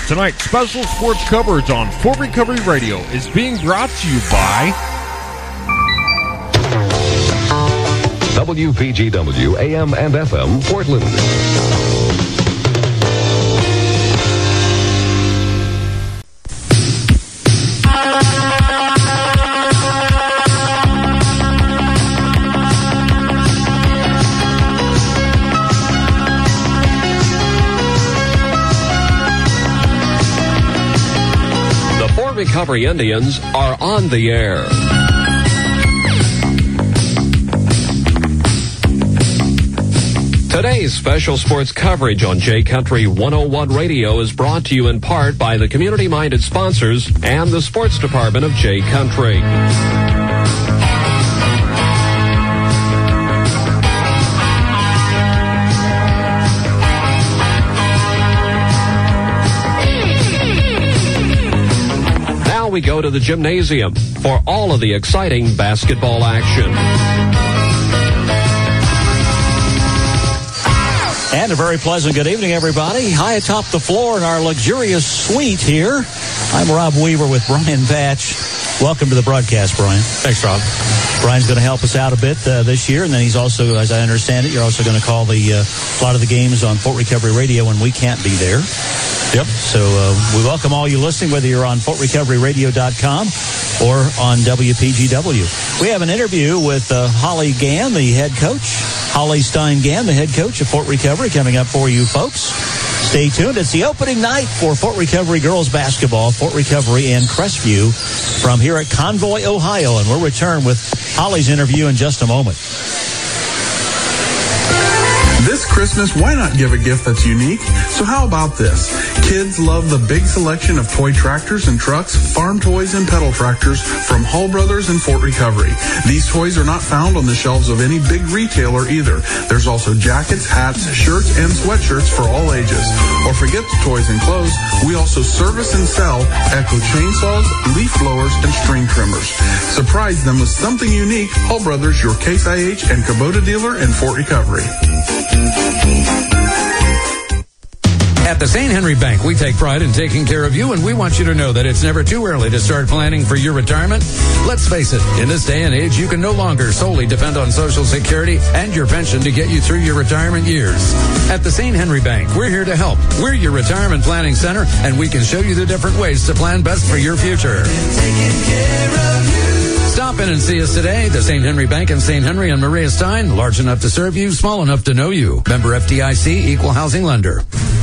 Tonight's special sports coverage on Fort Recovery Radio is being brought to you by WPGW AM and FM Portland. Recovery Indians are on the air. Today's special sports coverage on J Country 101 Radio is brought to you in part by the community-minded sponsors and the sports department of J Country. We go to the gymnasium for all of the exciting basketball action. And a very pleasant good evening, everybody. High atop the floor in our luxurious suite here. I'm Rob Weaver with Brian Patch. Welcome to the broadcast, Brian. Thanks, Rob. Brian's going to help us out a bit this year, and then he's also, as I understand it, you're also going to call a lot of the games on Fort Recovery Radio when we can't be there. Yep. So we welcome all you listening, whether you're on FortRecoveryRadio.com or on WPGW. We have an interview with Holly Gann, the head coach. Holly Stein-Gann, the head coach of Fort Recovery, coming up for you folks. Stay tuned. It's the opening night for Fort Recovery girls basketball, Fort Recovery and Crestview from here at Convoy, Ohio. And we'll return with Holly's interview in just a moment. This Christmas, why not give a gift that's unique? So how about this? Kids love the big selection of toy tractors and trucks, farm toys, and pedal tractors from Hall Brothers and Fort Recovery. These toys are not found on the shelves of any big retailer either. There's also jackets, hats, shirts, and sweatshirts for all ages. Or forget the toys and clothes, we also service and sell Echo chainsaws, leaf blowers, and string trimmers. Surprise them with something unique. Hall Brothers, your Case IH and Kubota dealer in Fort Recovery. At the St. Henry Bank, we take pride in taking care of you, and we want you to know that it's never too early to start planning for your retirement. Let's face it, in this day and age, you can no longer solely depend on Social Security and your pension to get you through your retirement years. At the St. Henry Bank, we're here to help. We're your retirement planning center, and we can show you the different ways to plan best for your future. Stop in and see us today. The St. Henry Bank in St. Henry and Maria Stein, large enough to serve you, small enough to know you. Member FDIC, equal housing lender.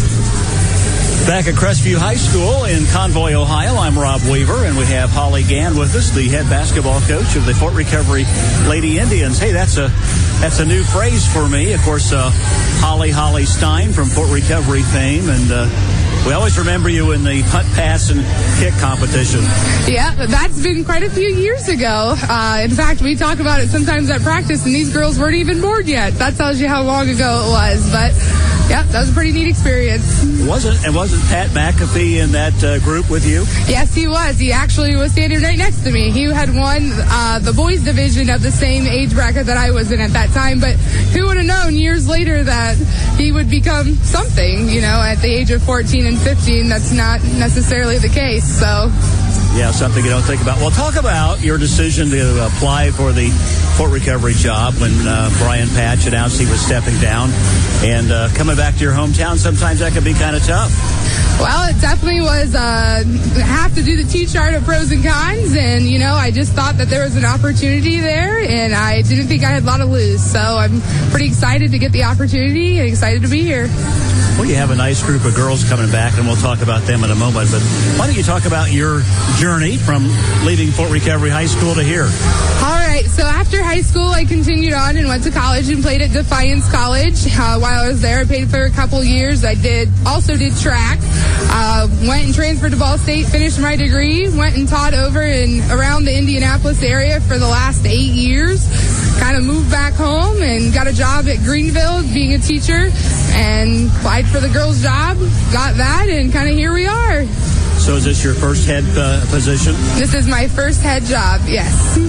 Back at Crestview High School in Convoy, Ohio, I'm Rob Weaver, and we have Holly Gann with us, the head basketball coach of the Fort Recovery Lady Indians. Hey, that's a new phrase for me. Of course, Holly Stein from Fort Recovery fame, and we always remember you in the punt, pass, and kick competition. Yeah, that's been quite a few years ago. In fact, we talk about it sometimes at practice, and these girls weren't even born yet. That tells you how long ago it was. But, yeah, that was a pretty neat experience. Wasn't Pat McAfee in that group with you? Yes, he was. He actually was standing right next to me. He had won the boys division of the same age bracket that I was in at that time. But who would have known years later that he would become something, at the age of 14 and 15. That's not necessarily the case. So, yeah, something you don't think about. Well, talk about your decision to apply for the Fort Recovery job when Brian Patch announced he was stepping down, and coming back to your hometown. Sometimes that can be kind of tough. Well, it definitely was have to do the T-chart of pros and cons, and I just thought that there was an opportunity there, and I didn't think I had a lot to lose. So I'm pretty excited to get the opportunity and excited to be here. Well, you have a nice group of girls coming back, and we'll talk about them in a moment. But why don't you talk about your journey from leaving Fort Recovery High School to here? All right. So after high school, I continued on and went to college and played at Defiance College. While I was there, I played for a couple years. I also did track. Went and transferred to Ball State, finished my degree, went and taught over and around the Indianapolis area for the last 8 years. Kind of moved back home and got a job at Greenville being a teacher, and applied for the girls' job, got that, and kind of here we are. So is this your first head position? This is my first head job, yes.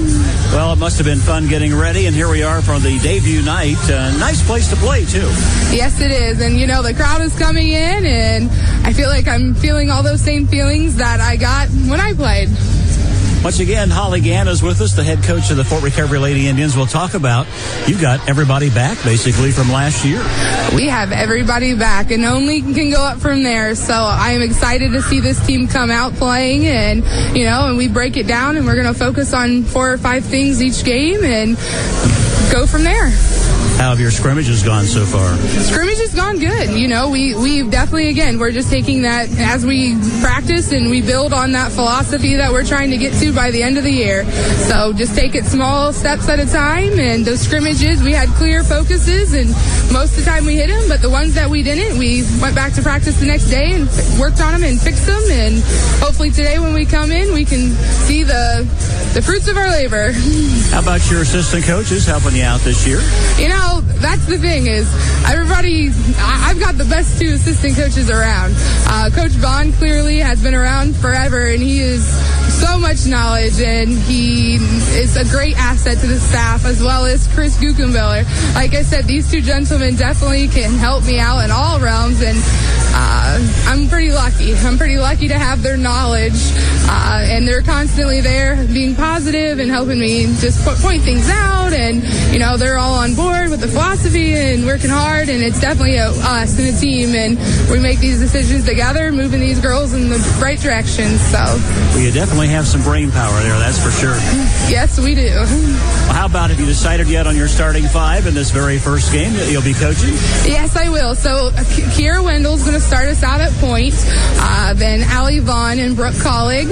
Well, it must have been fun getting ready, and here we are for the debut night. Nice place to play, too. Yes, it is. And, the crowd is coming in, and I feel like I'm feeling all those same feelings that I got when I played. Once again, Holly Gann is with us, the head coach of the Fort Recovery Lady Indians. We'll talk about, you got everybody back, basically, from last year. We have everybody back, and only can go up from there. So I am excited to see this team come out playing, and, and we break it down, and we're going to focus on 4 or 5 things each game and go from there. How have your scrimmages gone so far? Scrimmage has gone good. We've definitely, again, we're just taking that as we practice and we build on that philosophy that we're trying to get to by the end of the year. So just take it small steps at a time, and those scrimmages, we had clear focuses, and most of the time we hit them, but the ones that we didn't, we went back to practice the next day and worked on them and fixed them, and hopefully today when we come in, we can see the fruits of our labor. How about your assistant coaches helping you out this year? That's the thing is everybody, I've got the best 2 assistant coaches around. Coach Vaughn clearly has been around forever, and he is so much knowledge, and he is a great asset to the staff, as well as Chris Guckenbiller. Like I said, these 2 gentlemen definitely can help me out in all realms, and I'm pretty lucky. I'm pretty lucky to have their knowledge, and they're constantly there being positive and helping me just point things out, and, they're all on board with the philosophy and working hard, and it's definitely us and a team, and we make these decisions together, moving these girls in the right direction. So well, you definitely have some brain power there, that's for sure. Yes, we do. Well, how about, have you decided yet on your starting 5 in this very first game that you'll be coaching? Yes, I will. So Kiera Wendell's going to start us out at point, then Allie Vaughn and Brooke Collig.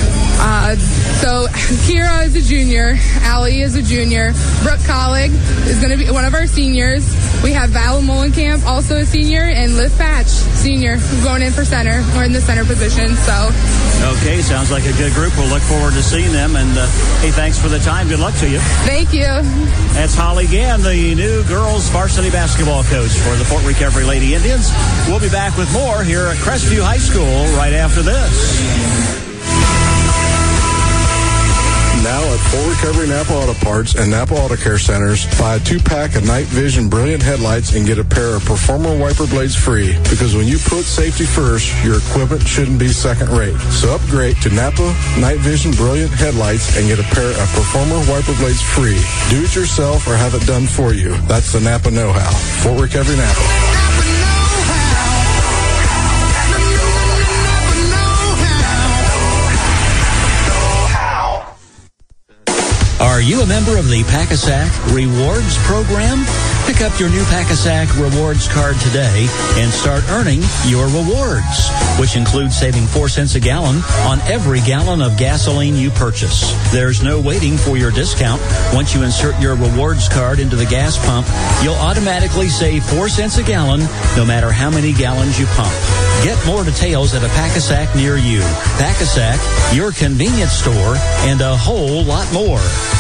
So Kiera is a junior, Allie is a junior, Brooke Collig is going to be one of our seniors. We have Val Molenkamp, also a senior, and Liv Patch, senior, going in for center. We're in the center position, so. Okay, sounds like a good group. We'll look forward to seeing them, and hey, thanks for the time. Good luck to you. Thank you. That's Holly Gann, the new girls varsity basketball coach for the Fort Recovery Lady Indians. We'll be back with more here at Crestview High School right after this. Now at Fort Recovery Napa Auto Parts and Napa Auto Care Centers, buy a 2-pack of Night Vision Brilliant headlights and get a pair of Performer wiper blades free. Because when you put safety first, your equipment shouldn't be second rate. So upgrade to Napa Night Vision Brilliant headlights and get a pair of Performer wiper blades free. Do it yourself or have it done for you. That's the Napa know-how. Fort Recovery Napa. Are you a member of the Pack-A-Sack Rewards program? Pick up your new Pack-A-Sack Rewards card today and start earning your rewards, which includes saving 4 cents a gallon on every gallon of gasoline you purchase. There's no waiting for your discount. Once you insert your rewards card into the gas pump, you'll automatically save 4 cents a gallon no matter how many gallons you pump. Get more details at a Pack-A-Sack near you. Pack-A-Sack, your convenience store, and a whole lot more.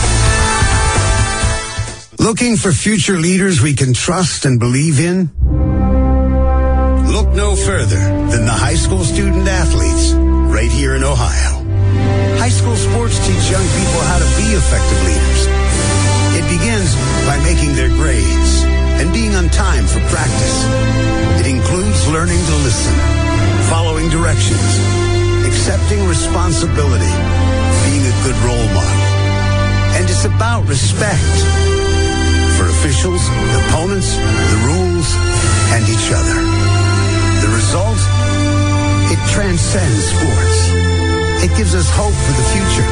Looking for future leaders we can trust and believe in? Look no further than the high school student athletes right here in Ohio. High school sports teach young people how to be effective leaders. It begins by making their grades and being on time for practice. It includes learning to listen, following directions, accepting responsibility, being a good role model. And it's about respect for officials, opponents, the rules, and each other. The result? It transcends sports. It gives us hope for the future.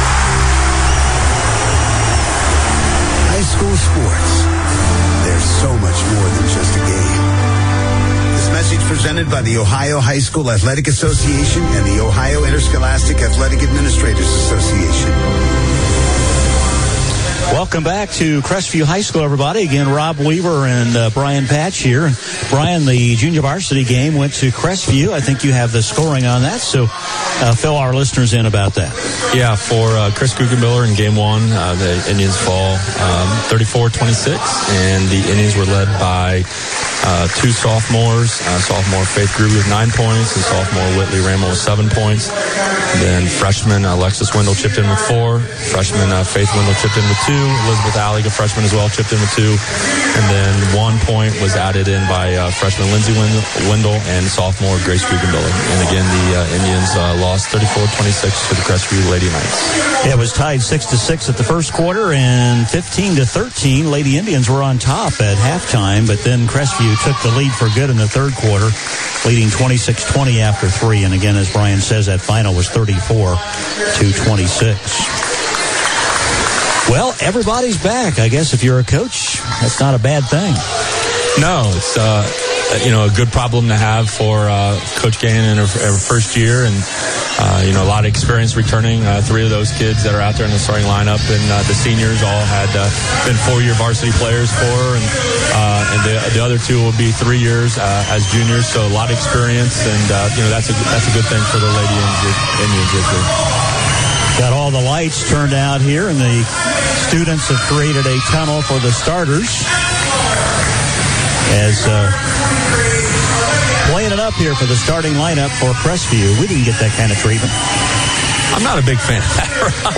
High school sports. There's so much more than just a game. This message presented by the Ohio High School Athletic Association and the Ohio Interscholastic Athletic Administrators Association. Welcome back to Crestview High School, everybody. Again, Rob Weaver and Brian Patch here. And Brian, the junior varsity game went to Crestview. I think you have the scoring on that, so fill our listeners in about that. Yeah, for Chris Guggenbiller in game one, the Indians fall 34-26, and the Indians were led by two sophomores. Sophomore Faith Gruby with 9 points, and sophomore Whitley Ramel with 7 points. And then freshman Alexis Wendell chipped in with 4. Freshman Faith Wendell chipped in with 2. Elizabeth Allig, a freshman as well, chipped in with 2. And then 1 point was added in by freshman Lindsay Wendell and sophomore Grace Guggenbiller. And again, the Indians lost 34-26 to the Crestview Lady Knights. Yeah, it was tied 6-6 at the first quarter, and 15-13. Lady Indians were on top at halftime, but then Crestview took the lead for good in the third quarter, leading 26-20 after 3. And again, as Brian says, that final was 34-26. Well, everybody's back. I guess if you're a coach, that's not a bad thing. No, it's a good problem to have for Coach Gannon in her first year, and a lot of experience returning. 3 of those kids that are out there in the starting lineup, and the seniors all had been 4-year varsity players for her, and the other 2 will be 3 years as juniors. So a lot of experience, and that's a good thing for the Lady Indians this year. Got all the lights turned out here, and the students have created a tunnel for the starters. As playing it up here for the starting lineup for Crestview. We didn't get that kind of treatment. I'm not a big fan of that.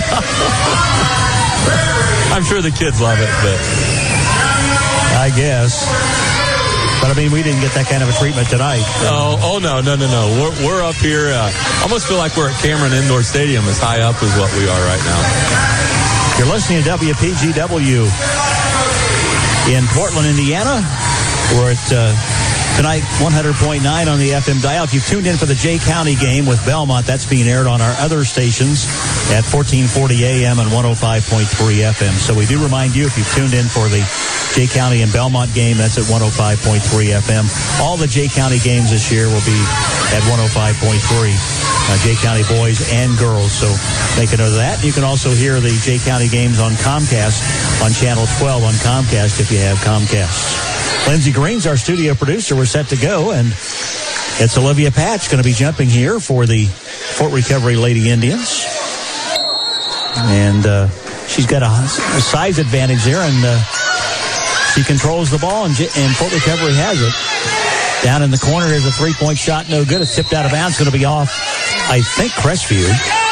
I'm sure the kids love it, but I guess. But, I mean, we didn't get that kind of a treatment tonight. Oh, no. We're up here. Almost feel like we're at Cameron Indoor Stadium, as high up as what we are right now. You're listening to WPGW in Portland, Indiana. We're at tonight 100.9 on the FM dial. If you've tuned in for the Jay County game with Belmont, that's being aired on our other stations at 1440 AM and 105.3 FM. So we do remind you, if you've tuned in for the Jay County and Belmont game, that's at 105.3 FM. All the Jay County games this year will be at 105.3. Jay County boys and girls. So make a note of that. You can also hear the Jay County games on Comcast on Channel 12 on Comcast if you have Comcast. Lindsey Green's our studio producer. We're set to go, and it's Olivia Patch going to be jumping here for the Fort Recovery Lady Indians. And she's got a size advantage there, and she controls the ball, and Fort Recovery has it. Down in the corner, there's a three-point shot, no good. It's tipped out of bounds, going to be off, I think, Crestview.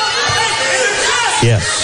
Yes.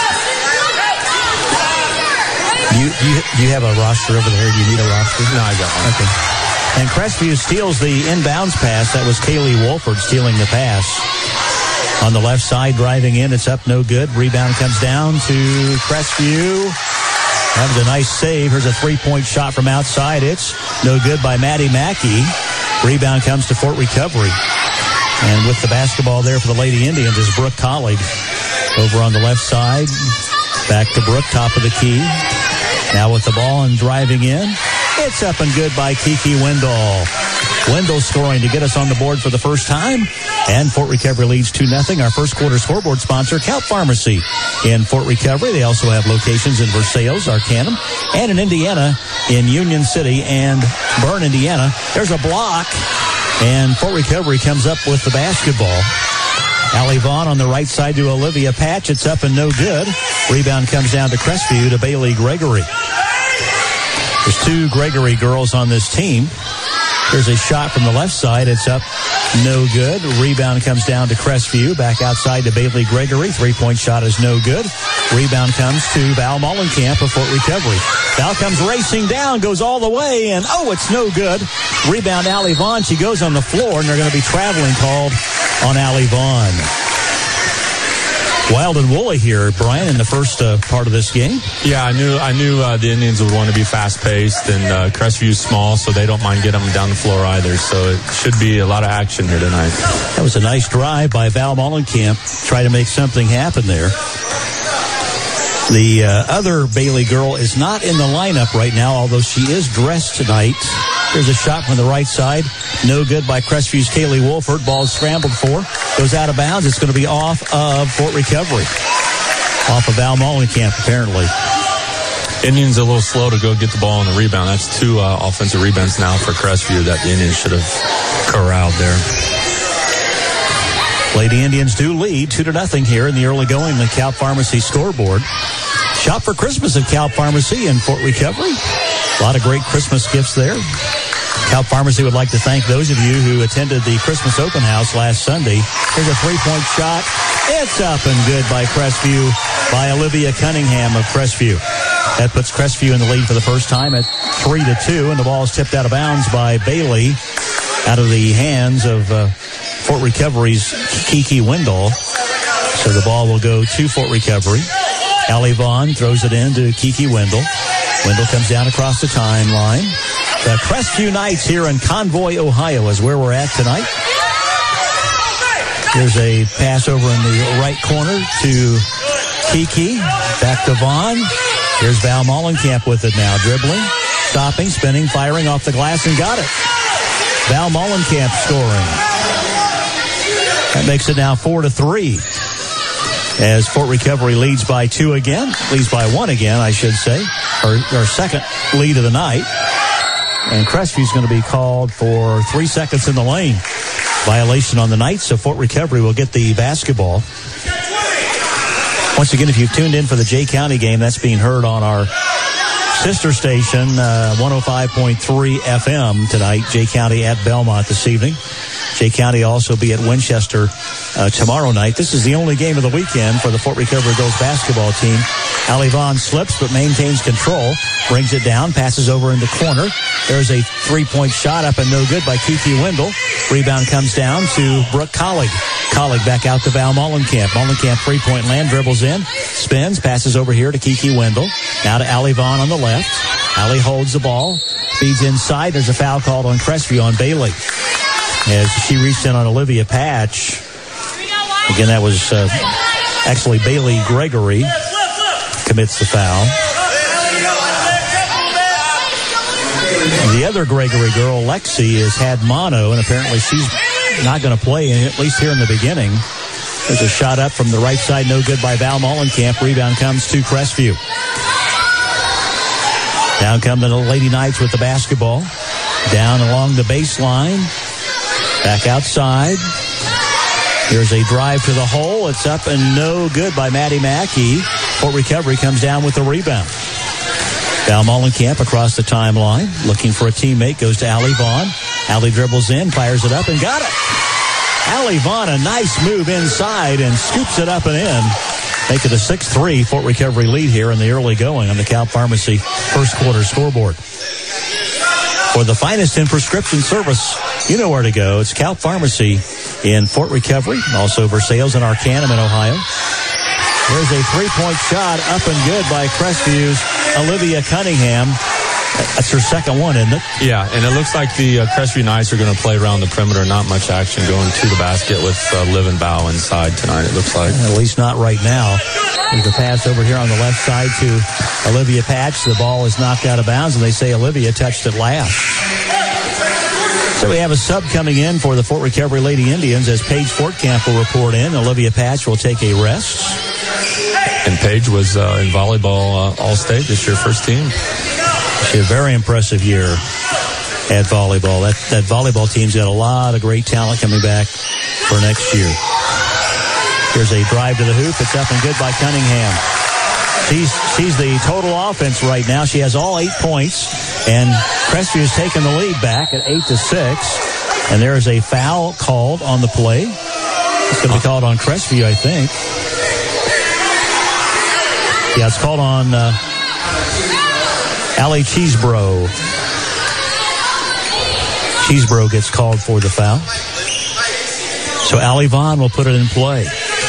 Do you have a roster over there? Do you need a roster? No, I got one. Okay. And Crestview steals the inbounds pass. That was Kaylee Wolford stealing the pass. On the left side, driving in. It's up, no good. Rebound comes down to Crestview. That was a nice save. Here's a three-point shot from outside. It's no good by Maddie Mackey. Rebound comes to Fort Recovery. And with the basketball there for the Lady Indians is Brooke Collig. Over on the left side. Back to Brooke, top of the key. Now with the ball and driving in. It's up and good by Kiki Wendell. Wendell scoring to get us on the board for the first time. And Fort Recovery leads 2-0. Our first quarter scoreboard sponsor, Count Pharmacy in Fort Recovery. They also have locations in Versailles, Arcanum, and in Indiana, in Union City and Bern, Indiana. There's a block, and Fort Recovery comes up with the basketball. Allie Vaughn on the right side to Olivia Patch. It's up and no good. Rebound comes down to Crestview to Bailey Gregory. There's 2 Gregory girls on this team. There's a shot from the left side. It's up, no good. Rebound comes down to Crestview. Back outside to Bailey Gregory. Three-point shot is no good. Rebound comes to Val Mollenkamp of Fort Recovery. Val comes racing down, goes all the way, and it's no good. Rebound Allie Vaughn. She goes on the floor, and they're going to be traveling called on Allie Vaughn. Wild and woolly here, Brian, in the first part of this game. Yeah, I knew the Indians would want to be fast-paced, and Crestview's small, so they don't mind getting them down the floor either. So it should be a lot of action here tonight. That was a nice drive by Val Mollenkamp. Try to make something happen there. The other Bailey girl is not in the lineup right now, although she is dressed tonight. There's a shot from the right side. No good by Crestview's Kaylee Wolford. Ball scrambled for. Goes out of bounds. It's going to be off of Fort Recovery. Off of Val Mollenkamp, apparently. Indians a little slow to go get the ball on the rebound. That's 2 offensive rebounds now for Crestview that the Indians should have corralled there. Lady Indians do lead 2-0 here in the early going, the Cal Pharmacy scoreboard. Shop for Christmas at Cal Pharmacy in Fort Recovery. A lot of great Christmas gifts there. Cal Pharmacy would like to thank those of you who attended the Christmas open house last Sunday. Here's a 3-point shot. It's up and good by Crestview, by Olivia Cunningham of Crestview. That puts Crestview in the lead for the first time at 3-2, and the ball is tipped out of bounds by Bailey out of the hands of Fort Recovery's Kiki Wendell. So the ball will go to Fort Recovery. Allie Vaughn throws it in to Kiki Wendell. Wendell comes down across the timeline. The Crestview Knights here in Convoy, Ohio is where we're at tonight. Here's a pass over in the right corner to Kiki. Back to Vaughn. Here's Val Mollenkamp with it now. Dribbling, stopping, spinning, firing off the glass, and got it. Val Mollenkamp scoring. That makes it now 4-3. As Fort Recovery leads by 2 again. Leads by 1 again, I should say. Our second lead of the night. And Crestview's going to be called for 3 seconds in the lane. Violation on the night, so Fort Recovery will get the basketball. Once again, if you've tuned in for the Jay County game, that's being heard on our sister station, 105.3 FM tonight. Jay County at Belmont this evening. Jay County also be at Winchester tomorrow night. This is the only game of the weekend for the Fort Recovery girls basketball team. Allie Vaughn slips but maintains control. Brings it down, passes over in the corner. There's a 3-point shot up and no good by Kiki Wendell. Rebound comes down to Brooke Collig. Collig back out to Val Mollenkamp. Mollenkamp 3-point land, dribbles in, spins, passes over here to Kiki Wendell. Now to Allie Vaughn on the left. Allie holds the ball, feeds inside. There's a foul called on Crestview on Bailey as she reached in on Olivia Patch. Again, that was actually Bailey Gregory commits the foul. The other Gregory girl, Lexi, has had mono, and apparently she's not going to play, at least here in the beginning. There's a shot up from the right side, no good by Val Mollenkamp. Rebound comes to Crestview. Down come the Lady Knights with the basketball. Down along the baseline. Back outside. Here's a drive to the hole. It's up and no good by Maddie Mackey. Fort Recovery comes down with the rebound. Val Mollenkamp across the timeline. Looking for a teammate. Goes to Allie Vaughn. Allie dribbles in, fires it up, and got it. Allie Vaughn, a nice move inside and scoops it up and in. Make it a 6-3 Fort Recovery lead here in the early going on the Cal Pharmacy first quarter scoreboard. For the finest in prescription service, you know where to go. It's Cal Pharmacy in Fort Recovery, also Versailles and Arcanum in Ohio. There's a 3-point shot up and good by Crestview's Olivia Cunningham. That's her second one, isn't it? Yeah, and it looks like the Crestview Knights are going to play around the perimeter. Not much action going to the basket with Liv and Bow inside tonight, it looks like. At least not right now. There's a pass over here on the left side to Olivia Patch. The ball is knocked out of bounds, and they say Olivia touched it last. So we have a sub coming in for the Fort Recovery Lady Indians as Paige Fortcamp will report in. Olivia Patch will take a rest. And Paige was in volleyball All-State this year, first team. She had a very impressive year at volleyball. That volleyball team's got a lot of great talent coming back for next year. Here's a drive to the hoop. It's up and good by Cunningham. She's the total offense right now. She has all 8 points, and Crestview's taken the lead back at 8-6. And there is a foul called on the play. It's going to be called on Crestview, I think. Yeah, it's called on Allie Cheesebro. Cheesebro gets called for the foul. So Allie Vaughn will put it in play.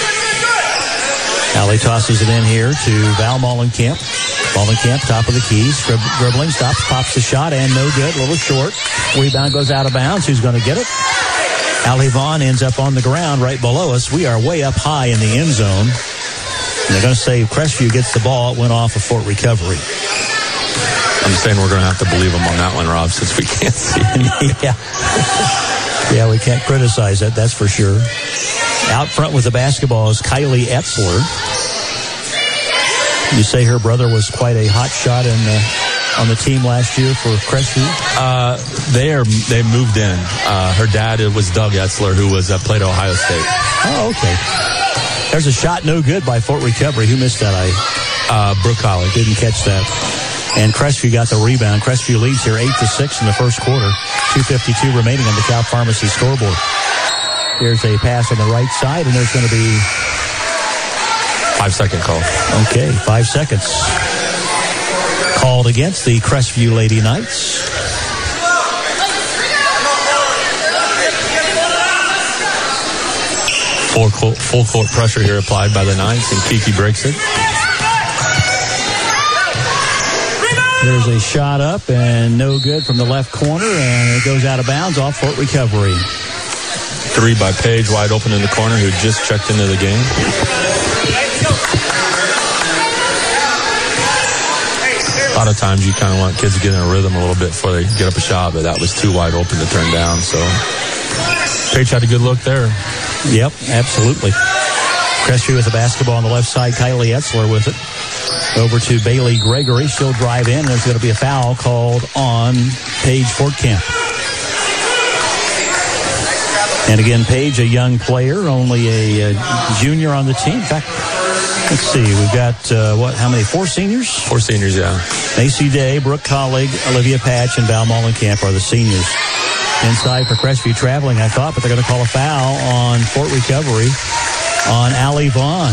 Allie tosses it in here to Val Mollenkamp. Mollenkamp, top of the keys, dribbling, stops, pops the shot, and no good, a little short. Rebound goes out of bounds. Who's going to get it? Allie Vaughn ends up on the ground right below us. We are way up high in the end zone. And they're going to say Crestview gets the ball. It went off of Fort Recovery. I'm saying we're going to have to believe him on that one, Rob, since we can't see it. Yeah, we can't criticize that, that's for sure. Out front with the basketball is Kylie Etzler. You say her brother was quite a hot shot on the team last year for Crestview? They moved in. Her dad was Doug Etzler, who played at Ohio State. Oh, okay. There's a shot no good by Fort Recovery. Who missed that? Brooke College. Didn't catch that. And Crestview got the rebound. Crestview leads here 8-6 in the first quarter. 2:52 remaining on the Cal Pharmacy scoreboard. Here's a pass on the right side, and there's going to be 5-second call. Okay, 5 seconds. Called against the Crestview Lady Knights. Full court pressure here applied by the Knights, and Kiki breaks it. There's a shot up and no good from the left corner, and it goes out of bounds off Fort Recovery. 3 by Paige, wide open in the corner, who just checked into the game. A lot of times you kind of want kids to get in a rhythm a little bit before they get up a shot, but that was too wide open to turn down. So Paige had a good look there. Yep, absolutely. Crestview with the basketball on the left side. Kylie Etzler with it. Over to Bailey Gregory. She'll drive in. There's going to be a foul called on Paige Fortcamp. And again, Paige, a young player, only a junior on the team. In fact, let's see, we've got, how many? 4 seniors? 4 seniors, yeah. Macy Day, Brooke Collig, Olivia Patch, and Val Mollenkamp are the seniors. Inside for Crestview traveling, I thought, but they're going to call a foul on Fort Recovery on Allie Vaughn.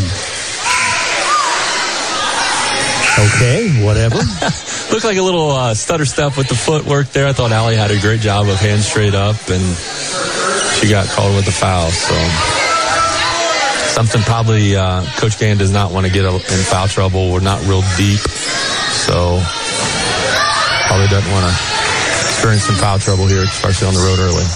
Okay, whatever. Looked like a little stutter step with the footwork there. I thought Allie had a great job of hands straight up, and she got called with a foul. So something probably Coach Gann does not want to get in foul trouble. We're not real deep, so probably doesn't want to experience some foul trouble here, especially on the road early.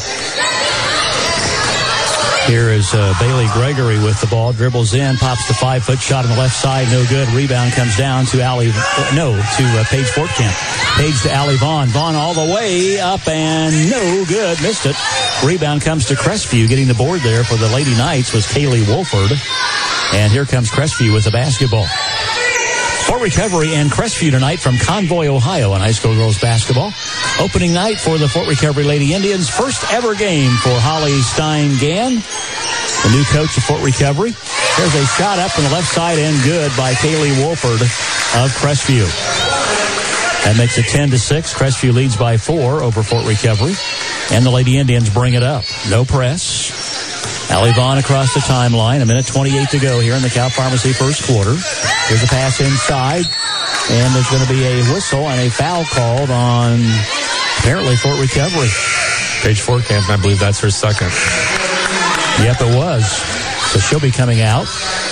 Here is Bailey Gregory with the ball, dribbles in, pops the 5-foot shot on the left side, no good. Rebound comes down to Paige Fortcamp. Paige to Allie Vaughn. Vaughn all the way up and no good. Missed it. Rebound comes to Crestview. Getting the board there for the Lady Knights was Kaylee Wolford. And here comes Crestview with the basketball. Fort Recovery and Crestview tonight from Convoy, Ohio in high school girls basketball. Opening night for the Fort Recovery Lady Indians. First ever game for Holly Stein-Gann, the new coach of Fort Recovery. There's a shot up from the left side and good by Kaylee Wolford of Crestview. That makes it 10-6. Crestview leads by 4 over Fort Recovery. And the Lady Indians bring it up. No press. Allie Vaughn across the timeline. 1:28 to go here in the Cal Pharmacy first quarter. Here's a pass inside. And there's going to be a whistle and a foul called on apparently Fort Recovery. Paige Fortcamp, and I believe that's her second. Yep, it was. So she'll be coming out.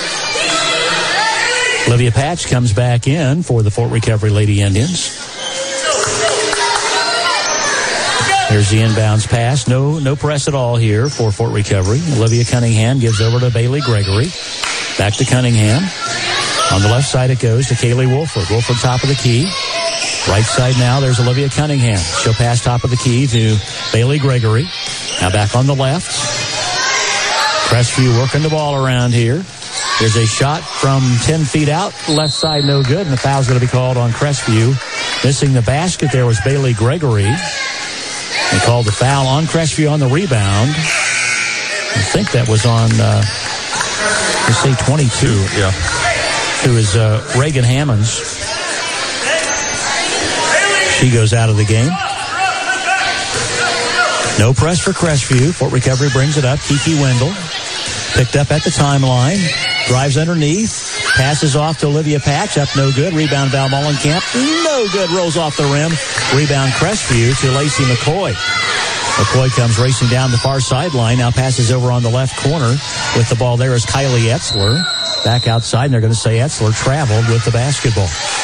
Olivia Patch comes back in for the Fort Recovery Lady Indians. Here's the inbounds pass. No press at all here for Fort Recovery. Olivia Cunningham gives over to Bailey Gregory. Back to Cunningham. On the left side it goes to Kaylee Wolford. Wolford top of the key. Right side now, there's Olivia Cunningham. She'll pass top of the key to Bailey Gregory. Now back on the left. Crestview working the ball around here. There's a shot from 10 feet out. Left side no good, and the foul's going to be called on Crestview. Missing the basket there was Bailey Gregory. They called the foul on Crestview on the rebound. I think that was on, let's say 22. Yeah. Who is Reagan Hammonds. She goes out of the game. No press for Crestview. Fort Recovery brings it up. Kiki Wendell picked up at the timeline. Drives underneath. Passes off to Olivia Patch. Up no good. Rebound Val Mollenkamp. No good. Rolls off the rim. Rebound Crestview to Lacey McCoy. McCoy comes racing down the far sideline. Now passes over on the left corner. With the ball there is Kylie Etzler. Back outside, and they're going to say Etzler traveled with the basketball.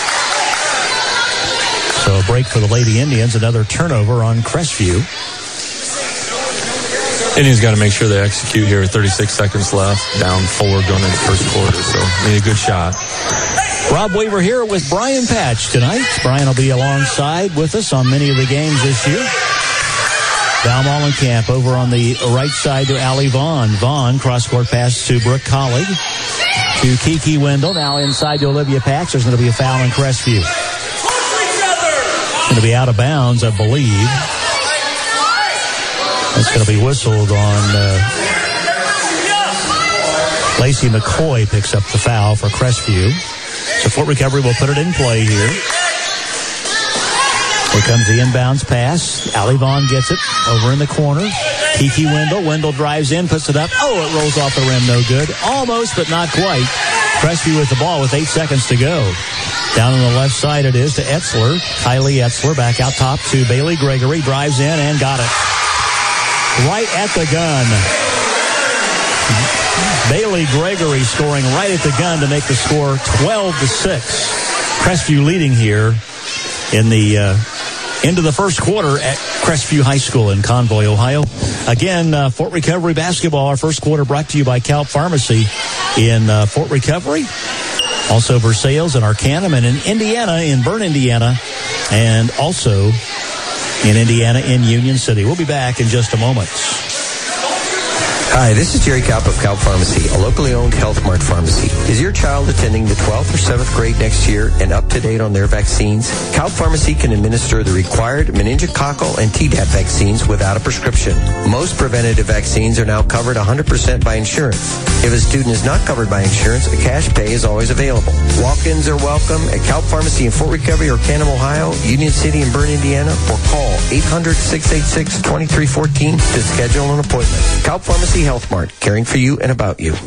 So a break for the Lady Indians. Another turnover on Crestview. Indians got to make sure they execute here. 36 seconds left. Down 4 going into first quarter. So need a good shot. Rob Weaver here with Brian Patch tonight. Brian will be alongside with us on many of the games this year. Val Mollenkamp over on the right side to Allie Vaughn. Vaughn, cross-court pass to Brooke Collig. To Kiki Wendell. Now inside to Olivia Patch. There's going to be a foul in Crestview. It's going to be out of bounds, I believe. It's going to be whistled on... Lacey McCoy picks up the foul for Crestview. So Fort Recovery will put it in play here. Here comes the inbounds pass. Allie Vaughn gets it over in the corner. Kiki Wendell. Wendell drives in, puts it up. Oh, it rolls off the rim. No good. Almost, but not quite. Crestview with the ball with 8 seconds to go. Down on the left side it is to Etzler. Kylie Etzler back out top to Bailey Gregory. Drives in and got it. Right at the gun. Bailey Gregory scoring right at the gun to make the score 12-6. Crestview leading here in the into the first quarter at Crestview High School in Convoy, Ohio. Again, Fort Recovery basketball, our first quarter brought to you by Calp Pharmacy in Fort Recovery. Also Versailles and Arcanum, and in Indiana, in Bern, Indiana, and also in Indiana in Union City. We'll be back in just a moment. Hi, this is Jerry Calp of Calp Pharmacy, a locally owned Health Mart pharmacy. Is your child attending the 12th or 7th grade next year and up to date on their vaccines? Calp Pharmacy can administer the required meningococcal and Tdap vaccines without a prescription. Most preventative vaccines are now covered 100% by insurance. If a student is not covered by insurance, a cash pay is always available. Walk-ins are welcome at Calp Pharmacy in Fort Recovery or Canham, Ohio, Union City and Bern, Indiana, or call 800-686-2314 to schedule an appointment. Calp Pharmacy Health Mart, caring for you and about you.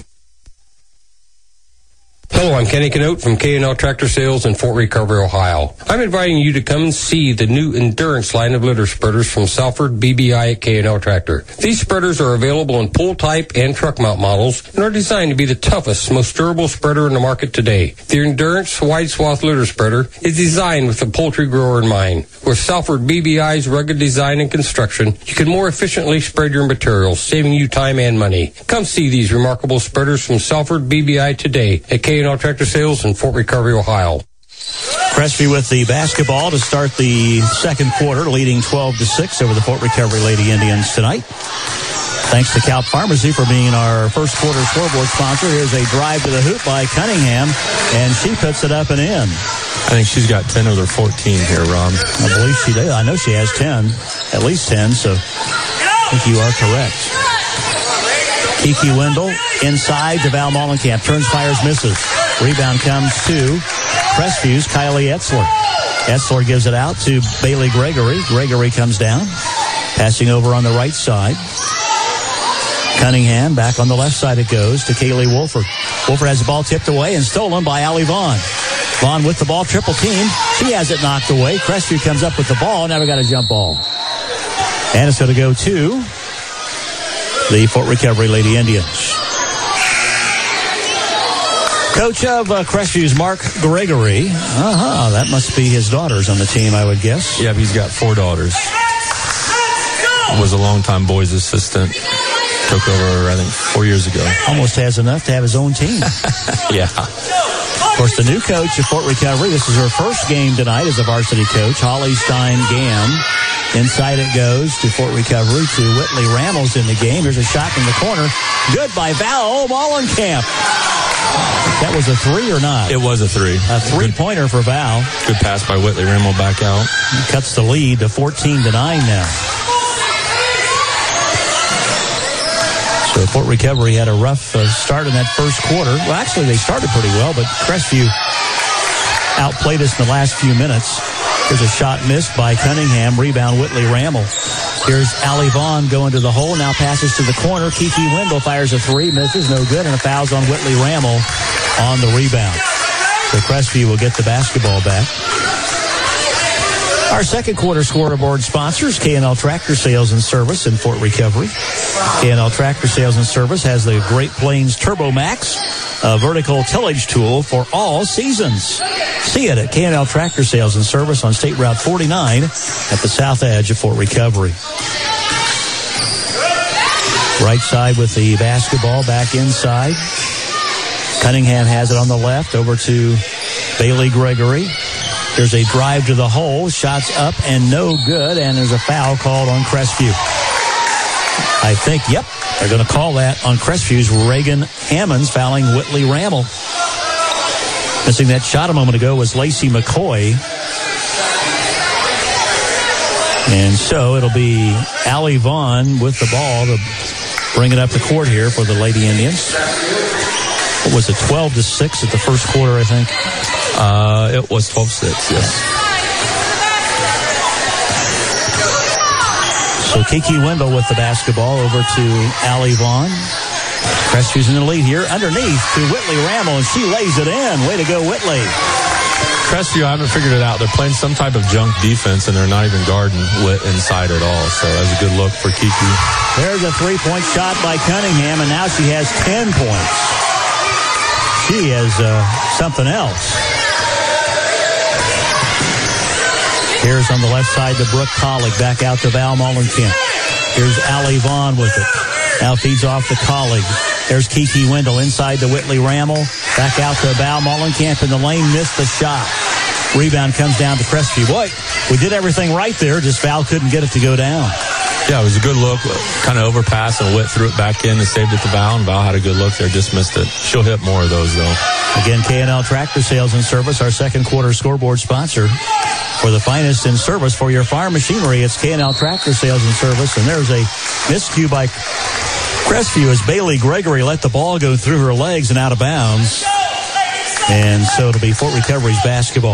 Hello, I'm Kenny Canote from K&L Tractor Sales in Fort Recovery, Ohio. I'm inviting you to come and see the new Endurance line of litter spreaders from Salford BBI at K&L Tractor. These spreaders are available in pull type and truck mount models and are designed to be the toughest, most durable spreader in the market today. The Endurance wide swath litter spreader is designed with the poultry grower in mind. With Salford BBI's rugged design and construction, you can more efficiently spread your materials, saving you time and money. Come see these remarkable spreaders from Salford BBI today at K&L Tractor Sales in Fort Recovery, Ohio. Crestview with the basketball to start the second quarter, leading 12-6 over the Fort Recovery Lady Indians tonight. Thanks to Calp Pharmacy for being our first quarter scoreboard sponsor. Here's a drive to the hoop by Cunningham, and she puts it up and in. I think she's got 10 of their 14 here, Rob. I believe she does. I know she has 10, at least 10, so I think you are correct. Kiki Wendell inside to Val Mollenkamp. Turns, fires, misses. Rebound comes to Crestview's Kylie Etzler. Etzler gives it out to Bailey Gregory. Gregory comes down. Passing over on the right side. Cunningham back on the left side it goes to Kaylee Wolford. Wolford has the ball tipped away and stolen by Allie Vaughn. Vaughn with the ball, triple team. She has it knocked away. Crestview comes up with the ball. Now we got a jump ball. And it's going to go to the Fort Recovery Lady Indians. Coach of Crestview's Mark Gregory. That must be his daughters on the team, I would guess. Yeah, he's got 4 daughters. Was a longtime boys assistant. Took over, I think, 4 years ago. Almost has enough to have his own team. Yeah. Of course, the new coach of Fort Recovery, this is her first game tonight as a varsity coach, Holly Stein-Gamm. Inside it goes to Fort Recovery to Whitley Ramos in the game. Here's a shot from the corner. Good by Val Mollenkamp. That was a 3 or not? It was a 3. A 3-pointer for Val. Good pass by Whitley Ramos back out. He cuts the lead to 14-9 now. So Fort Recovery had a rough start in that first quarter. Well, actually, they started pretty well, but Crestview outplayed us in the last few minutes. There's a shot missed by Cunningham. Rebound, Whitley Rammel. Here's Allie Vaughn going to the hole. Now passes to the corner. Kiki Wendell fires a 3. Misses. No good. And a foul's on Whitley Rammel on the rebound. So Crestview will get the basketball back. Our second quarter scoreboard sponsors, K&L Tractor Sales and Service in Fort Recovery. K&L Tractor Sales and Service has the Great Plains Turbo Max, a vertical tillage tool for all seasons. See it at K&L Tractor Sales and Service on State Route 49 at the south edge of Fort Recovery. Right side with the basketball back inside. Cunningham has it on the left over to Bailey Gregory. There's a drive to the hole. Shots up and no good. And there's a foul called on Crestview. I think, yep, they're going to call that on Crestview's Reagan Hammonds, fouling Whitley Rammel. Missing that shot a moment ago was Lacey McCoy. And so it'll be Allie Vaughn with the ball to bring it up the court here for the Lady Indians. What was it, 12-6 at the first quarter, I think? It was 12-6, yes. So Kiki Wendell with the basketball over to Allie Vaughn. Crestview's in the lead here. Underneath to Whitley Rammel, and she lays it in. Way to go, Whitley. Crestview, I haven't figured it out. They're playing some type of junk defense, and they're not even guarding Whit inside at all. So that's a good look for Kiki. There's a three-point shot by Cunningham, and now she has 10 points. She has something else. Here's on the left side to Brooke Collig. Back out to Val Mullenkamp. Here's Allie Vaughn with it. Now feeds off to Collig. There's Kiki Wendell inside to Whitley Rammel. Back out to Val Mullenkamp in the lane. Missed the shot. Rebound comes down to Crestview. Boy, we did everything right there. Just Val couldn't get it to go down. Yeah, it was a good look. Kind of overpass, and Whit threw it back in and saved it to Val. And Val had a good look there. Just missed it. She'll hit more of those, though. Again, K&L Tractor Sales and Service, our second quarter scoreboard sponsor. For the finest in service for your farm machinery, it's K&L Tractor Sales and Service. And there's a miscue by Crestview as Bailey Gregory let the ball go through her legs and out of bounds. And so it'll be Fort Recovery's basketball.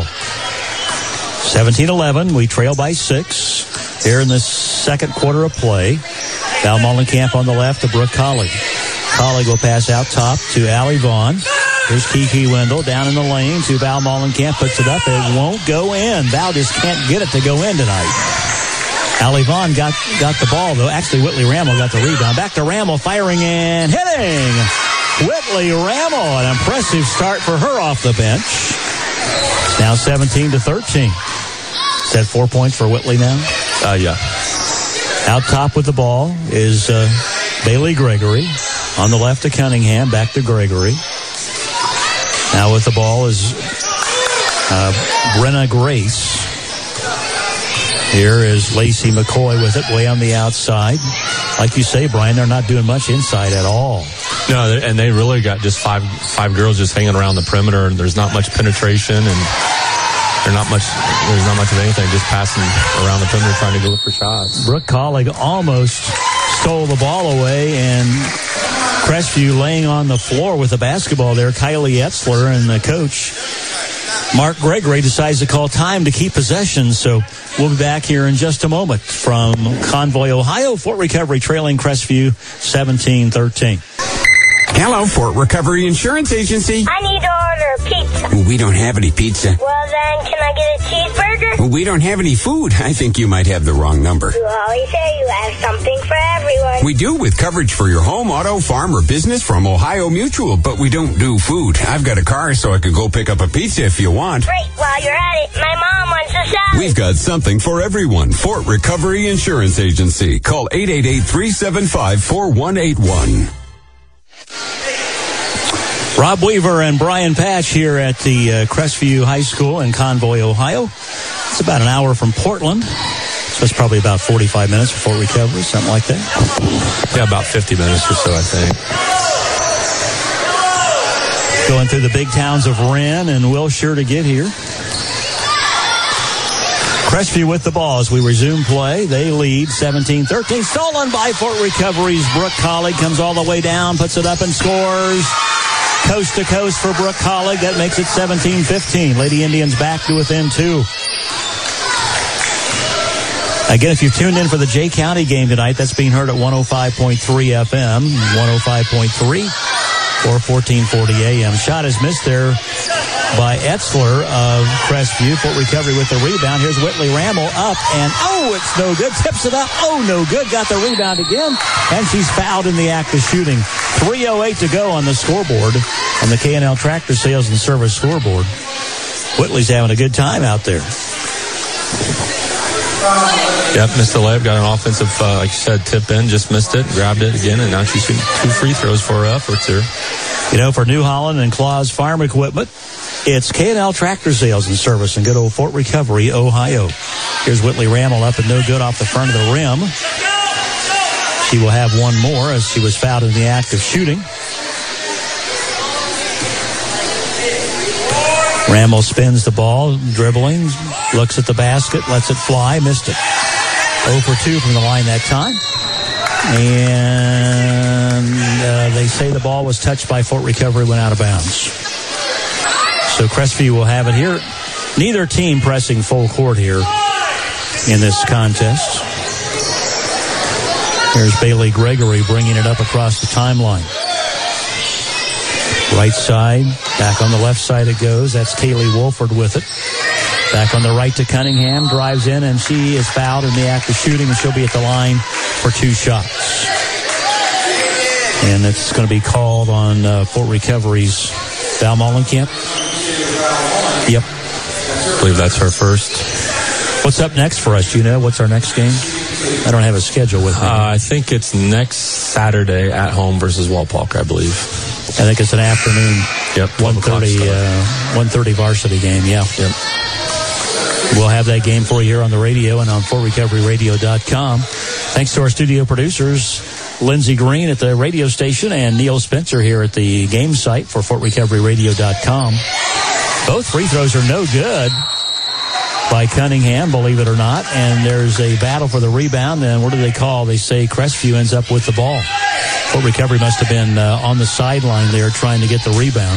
17-11. We trail by 6 here in the second quarter of play. Val Mullenkamp on the left to Brooke Collig. Collig will pass out top to Allie Vaughn. Here's Kiki Wendell down in the lane to Val Mullenkamp. Puts it up. It won't go in. Val just can't get it to go in tonight. Allie Vaughn got the ball, though. Actually, Whitley Rammel got the rebound. Back to Rammel, firing and hitting. Whitley Rammel, an impressive start for her off the bench. It's now 17-13. Is that 4 points for Whitley now? Yeah. Out top with the ball is Bailey Gregory. On the left to Cunningham, back to Gregory. Now with the ball is Brenna Grace. Here is Lacey McCoy with it way on the outside. Like you say, Brian, they're not doing much inside at all. No, and they really got just five girls just hanging around the perimeter, and there's not much penetration, and there's not much of anything, just passing around the perimeter trying to go look for shots. Brooke Collig almost stole the ball away, and Crestview laying on the floor with the basketball there. Kylie Etzler and the coach, Mark Gregory, decides to call time to keep possession. So we'll be back here in just a moment from Convoy, Ohio. Fort Recovery trailing Crestview 17-13. Hello, Fort Recovery Insurance Agency. I need to order pizza. We don't have any pizza. Well, then, can I get a cheeseburger? We don't have any food. I think you might have the wrong number. You always say you have something for everyone. We do, with coverage for your home, auto, farm, or business from Ohio Mutual, but we don't do food. I've got a car, so I could go pick up a pizza if you want. Great. While you're at it, my mom wants a salad. We've got something for everyone. Fort Recovery Insurance Agency. Call 888-375-4181. Rob Weaver and Brian Patch here at the Crestview High School in Convoy, Ohio. It's about an hour from Portland, so it's probably about 45 minutes before recovery, something like that. Yeah, about 50 minutes or so, I think. Going through the big towns of Wren and Wilshire to get here. Crestview with the ball as we resume play. They lead 17-13. Stolen by Fort Recovery's Brooke Collig. Comes all the way down, puts it up and scores. Coast to coast for Brooke Collig. That makes it 17-15. Lady Indians back to within 2. Again, if you've tuned in for the Jay County game tonight, that's being heard at 105.3 FM, 105.3 or 1440 AM. Shot is missed there by Etzler of Crestview. Fort Recovery with the rebound. Here's Whitley Rammel up, and it's no good. Tips it up. No good. Got the rebound again, and she's fouled in the act of shooting. 3:08 to go on the scoreboard, on the K&L Tractor Sales and Service scoreboard. Whitley's having a good time out there. Yep, missed the layup. Got an offensive, like you said, tip in. Just missed it. Grabbed it again, and now she's shooting 2 free throws for her efforts here. You know, for New Holland and Claus Farm Equipment, it's K&L Tractor Sales and Service in good old Fort Recovery, Ohio. Here's Whitley Rammel up and no good off the front of the rim. She will have one more as she was fouled in the act of shooting. Ramos spins the ball, dribbling, looks at the basket, lets it fly, missed it. 0 for 2 from the line that time. And they say the ball was touched by Fort Recovery, went out of bounds. So Crestview will have it here. Neither team pressing full court here in this contest. There's Bailey Gregory bringing it up across the timeline. Right side, back on the left side it goes. That's Kaylee Wolford with it. Back on the right to Cunningham, drives in, and she is fouled in the act of shooting, and she'll be at the line for 2 shots. And it's going to be called on Fort Recovery's Val Mollenkamp. Yep. I believe that's her first. What's up next for us? Do you know? What's our next game? I don't have a schedule with me. I think it's next Saturday at home versus Walpock, I believe. I think it's an afternoon. Yep. 1:30 varsity game. Yeah. Yep. We'll have that game for you here on the radio and on FortRecoveryRadio.com. Thanks to our studio producers, Lindsey Green at the radio station and Neil Spencer here at the game site for FortRecoveryRadio.com. Both free throws are no good by Cunningham, believe it or not. And there's a battle for the rebound. And what do they call? They say Crestview ends up with the ball. Fort Recovery must have been on the sideline there trying to get the rebound.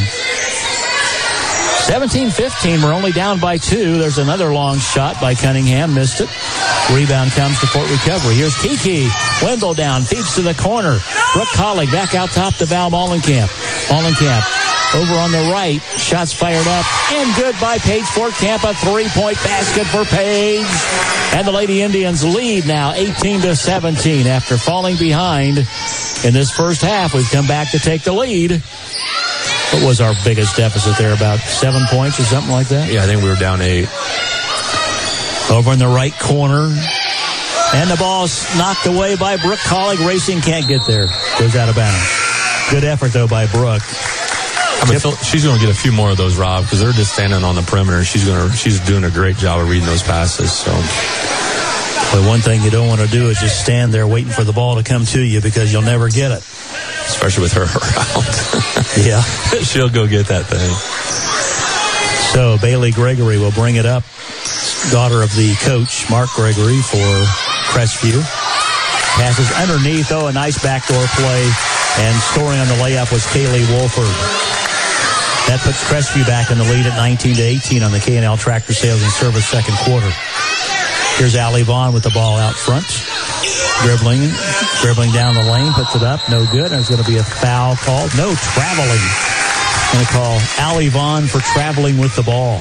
17-15, we're only down by 2. There's another long shot by Cunningham, missed it. Rebound comes to Fort Recovery. Here's Kiki. Wendell down, feeds to the corner. Brooke Collig back out top to Val Mollenkamp. Mollenkamp over on the right. Shots fired up and good by Paige Fortcamp. A 3-point basket for Paige. And the Lady Indians lead now 18-17 after falling behind in this first half. We've come back to take the lead. What was our biggest deficit there? About 7 points or something like that? Yeah, I think we were down 8. Over in the right corner. And the ball's knocked away by Brooke Collig. Racing can't get there. Goes out of bounds. Good effort, though, by Brooke. She's going to get a few more of those, Rob, because they're just standing on the perimeter. She's doing a great job of reading those passes. So, but one thing you don't want to do is just stand there waiting for the ball to come to you because you'll never get it. Especially with her around. Yeah. She'll go get that thing. So Bailey Gregory will bring it up. Daughter of the coach, Mark Gregory, for Crestview. Passes underneath, a nice backdoor play. And scoring on the layup was Kaylee Wolford. That puts Crestview back in the lead at 19-18 on the K&L Tractor Sales and Service second quarter. Here's Allie Vaughn with the ball out front. Dribbling down the lane, puts it up, no good. There's going to be a foul called. No traveling. Going to call Allie Vaughn for traveling with the ball.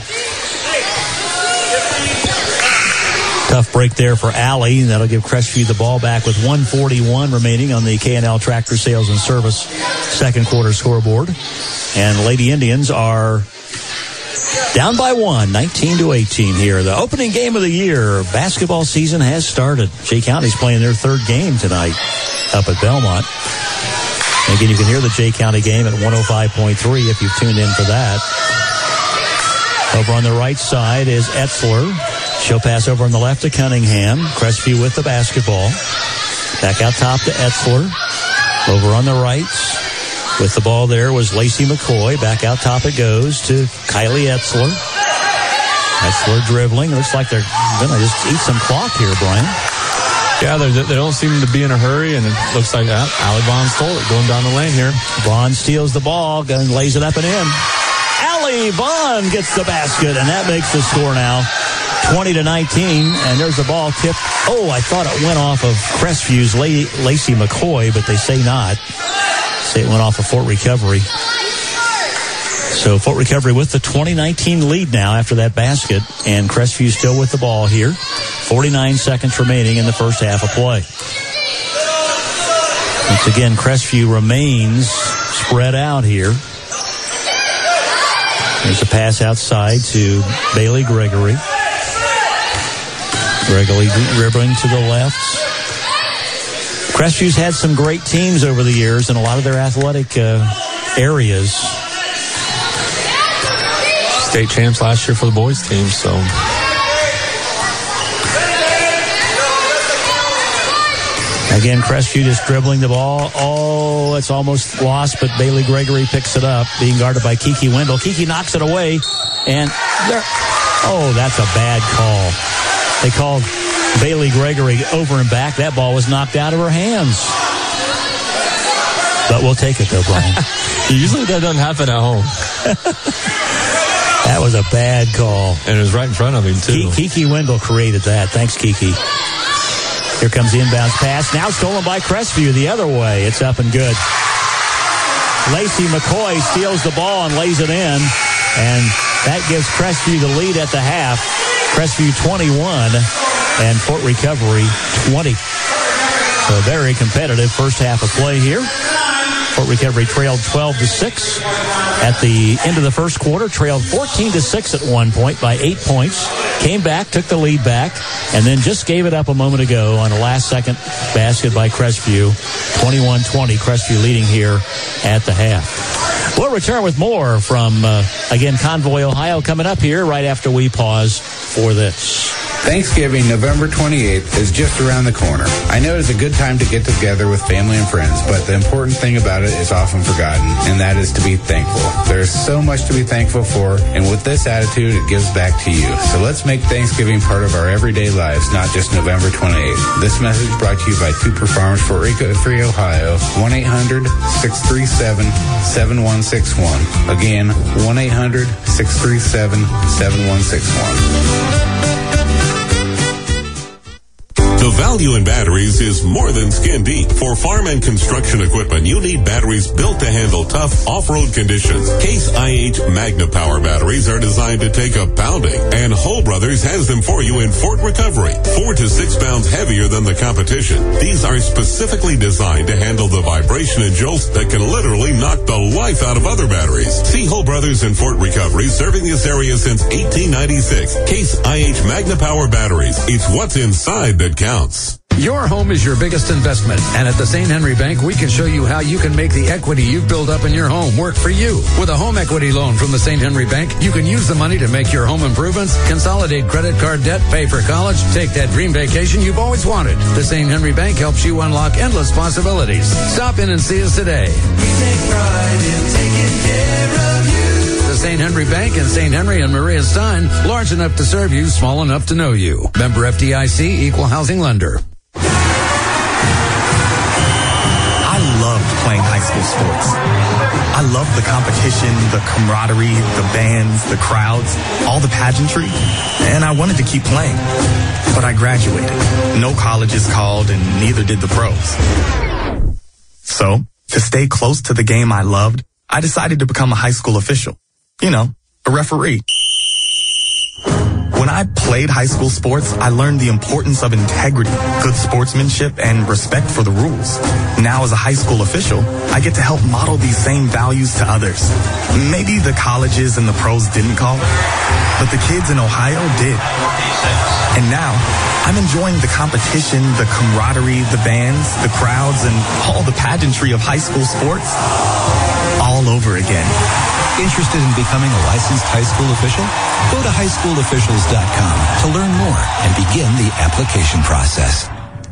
Tough break there for Allie. That'll give Crestview the ball back with 1:41 remaining on the K&L Tractor Sales and Service second quarter scoreboard. And Lady Indians are down by 1, 19-18 here. The opening game of the year. Basketball season has started. Jay County's playing their third game tonight up at Belmont. And again, you can hear the Jay County game at 105.3 if you've tuned in for that. Over on the right side is Etzler. She'll pass over on the left to Cunningham. Crestview with the basketball. Back out top to Etzler. Over on the right with the ball there was Lacey McCoy. Back out top it goes to Kylie Etzler. Etzler dribbling. Looks like they're going to just eat some clock here, Brian. Yeah, they don't seem to be in a hurry, and it looks like Allie Vaughn stole it going down the lane here. Vaughn steals the ball and lays it up and in. Allie Vaughn gets the basket, and that makes the score now 20-19, and there's the ball tipped. Oh, I thought it went off of Crestview's Lacey McCoy, but they say not. Say it went off of Fort Recovery. So Fort Recovery with the 2019 lead now after that basket, and Crestview still with the ball here. 49 seconds remaining in the first half of play. Once again, Crestview remains spread out here. There's a pass outside to Bailey Gregory. Gregory dribbling to the left. Crestview's had some great teams over the years in a lot of their athletic areas. State champs last year for the boys team, so. Again, Crestview just dribbling the ball. Oh, it's almost lost, but Bailey Gregory picks it up, being guarded by Kiki Wendell. Kiki knocks it away, and that's a bad call. They called Bailey Gregory over and back. That ball was knocked out of her hands. But we'll take it, though, Brian. Usually that doesn't happen at home. That was a bad call. And it was right in front of him, too. Kiki Wendell created that. Thanks, Kiki. Here comes the inbounds pass. Now stolen by Crestview the other way. It's up and good. Lacey McCoy steals the ball and lays it in. And that gives Crestview the lead at the half. Crestview 21 and Fort Recovery 20. So very competitive first half of play here. Fort Recovery trailed 12-6 at the end of the first quarter, trailed 14-6 at one point by 8 points, came back, took the lead back, and then just gave it up a moment ago on a last-second basket by Crestview. 21-20, Crestview leading here at the half. We'll return with more from, again, Convoy, Ohio, coming up here right after we pause for this. Thanksgiving, November 28th, is just around the corner. I know it's a good time to get together with family and friends, but the important thing about it is often forgotten, and that is to be thankful. There's so much to be thankful for, and with this attitude, it gives back to you. So let's make Thanksgiving part of our everyday lives, not just November 28th. This message brought to you by Cooper Farms, Fort Recovery, Ohio, 1-800-637-7161. Again, 1-800-637-7161. The value in batteries is more than skin deep. For farm and construction equipment, you need batteries built to handle tough off-road conditions. Case IH Magna Power batteries are designed to take a pounding, and Hull Brothers has them for you in Fort Recovery. 4 to 6 pounds heavier than the competition. These are specifically designed to handle the vibration and jolts that can literally knock the life out of other batteries. See Hull Brothers in Fort Recovery, serving this area since 1896. Case IH Magna Power batteries. It's what's inside that counts. Your home is your biggest investment, and at the St. Henry Bank, we can show you how you can make the equity you've built up in your home work for you. With a home equity loan from the St. Henry Bank, you can use the money to make your home improvements, consolidate credit card debt, pay for college, take that dream vacation you've always wanted. The St. Henry Bank helps you unlock endless possibilities. Stop in and see us today. We take pride in taking care of you. The St. Henry Bank in St. Henry and Maria Stein, large enough to serve you, small enough to know you. Member FDIC, Equal Housing Lender. I loved playing high school sports. I loved the competition, the camaraderie, the bands, the crowds, all the pageantry, and I wanted to keep playing. But I graduated. No colleges called, and neither did the pros. So, to stay close to the game I loved, I decided to become a high school official. You know, a referee. When I played high school sports, I learned the importance of integrity, good sportsmanship, and respect for the rules. Now, as a high school official, I get to help model these same values to others. Maybe the colleges and the pros didn't call, but the kids in Ohio did. And now, I'm enjoying the competition, the camaraderie, the bands, the crowds, and all the pageantry of high school sports all over again. Interested in becoming a licensed high school official? Go to highschoolofficials.com to learn more and begin the application process.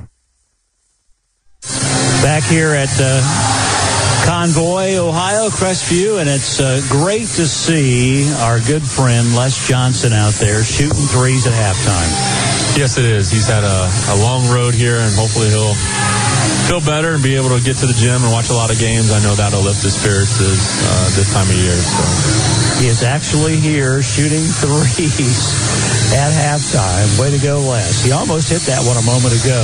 Back here at Convoy, Ohio, Crestview, and it's great to see our good friend Les Johnson out there shooting threes at halftime. Yes, it is. He's had a long road here, and hopefully he'll feel better and be able to get to the gym and watch a lot of games. I know that'll lift his spirits this time of year. So he is actually here shooting threes at halftime. Way to go, Les. He almost hit that one a moment ago.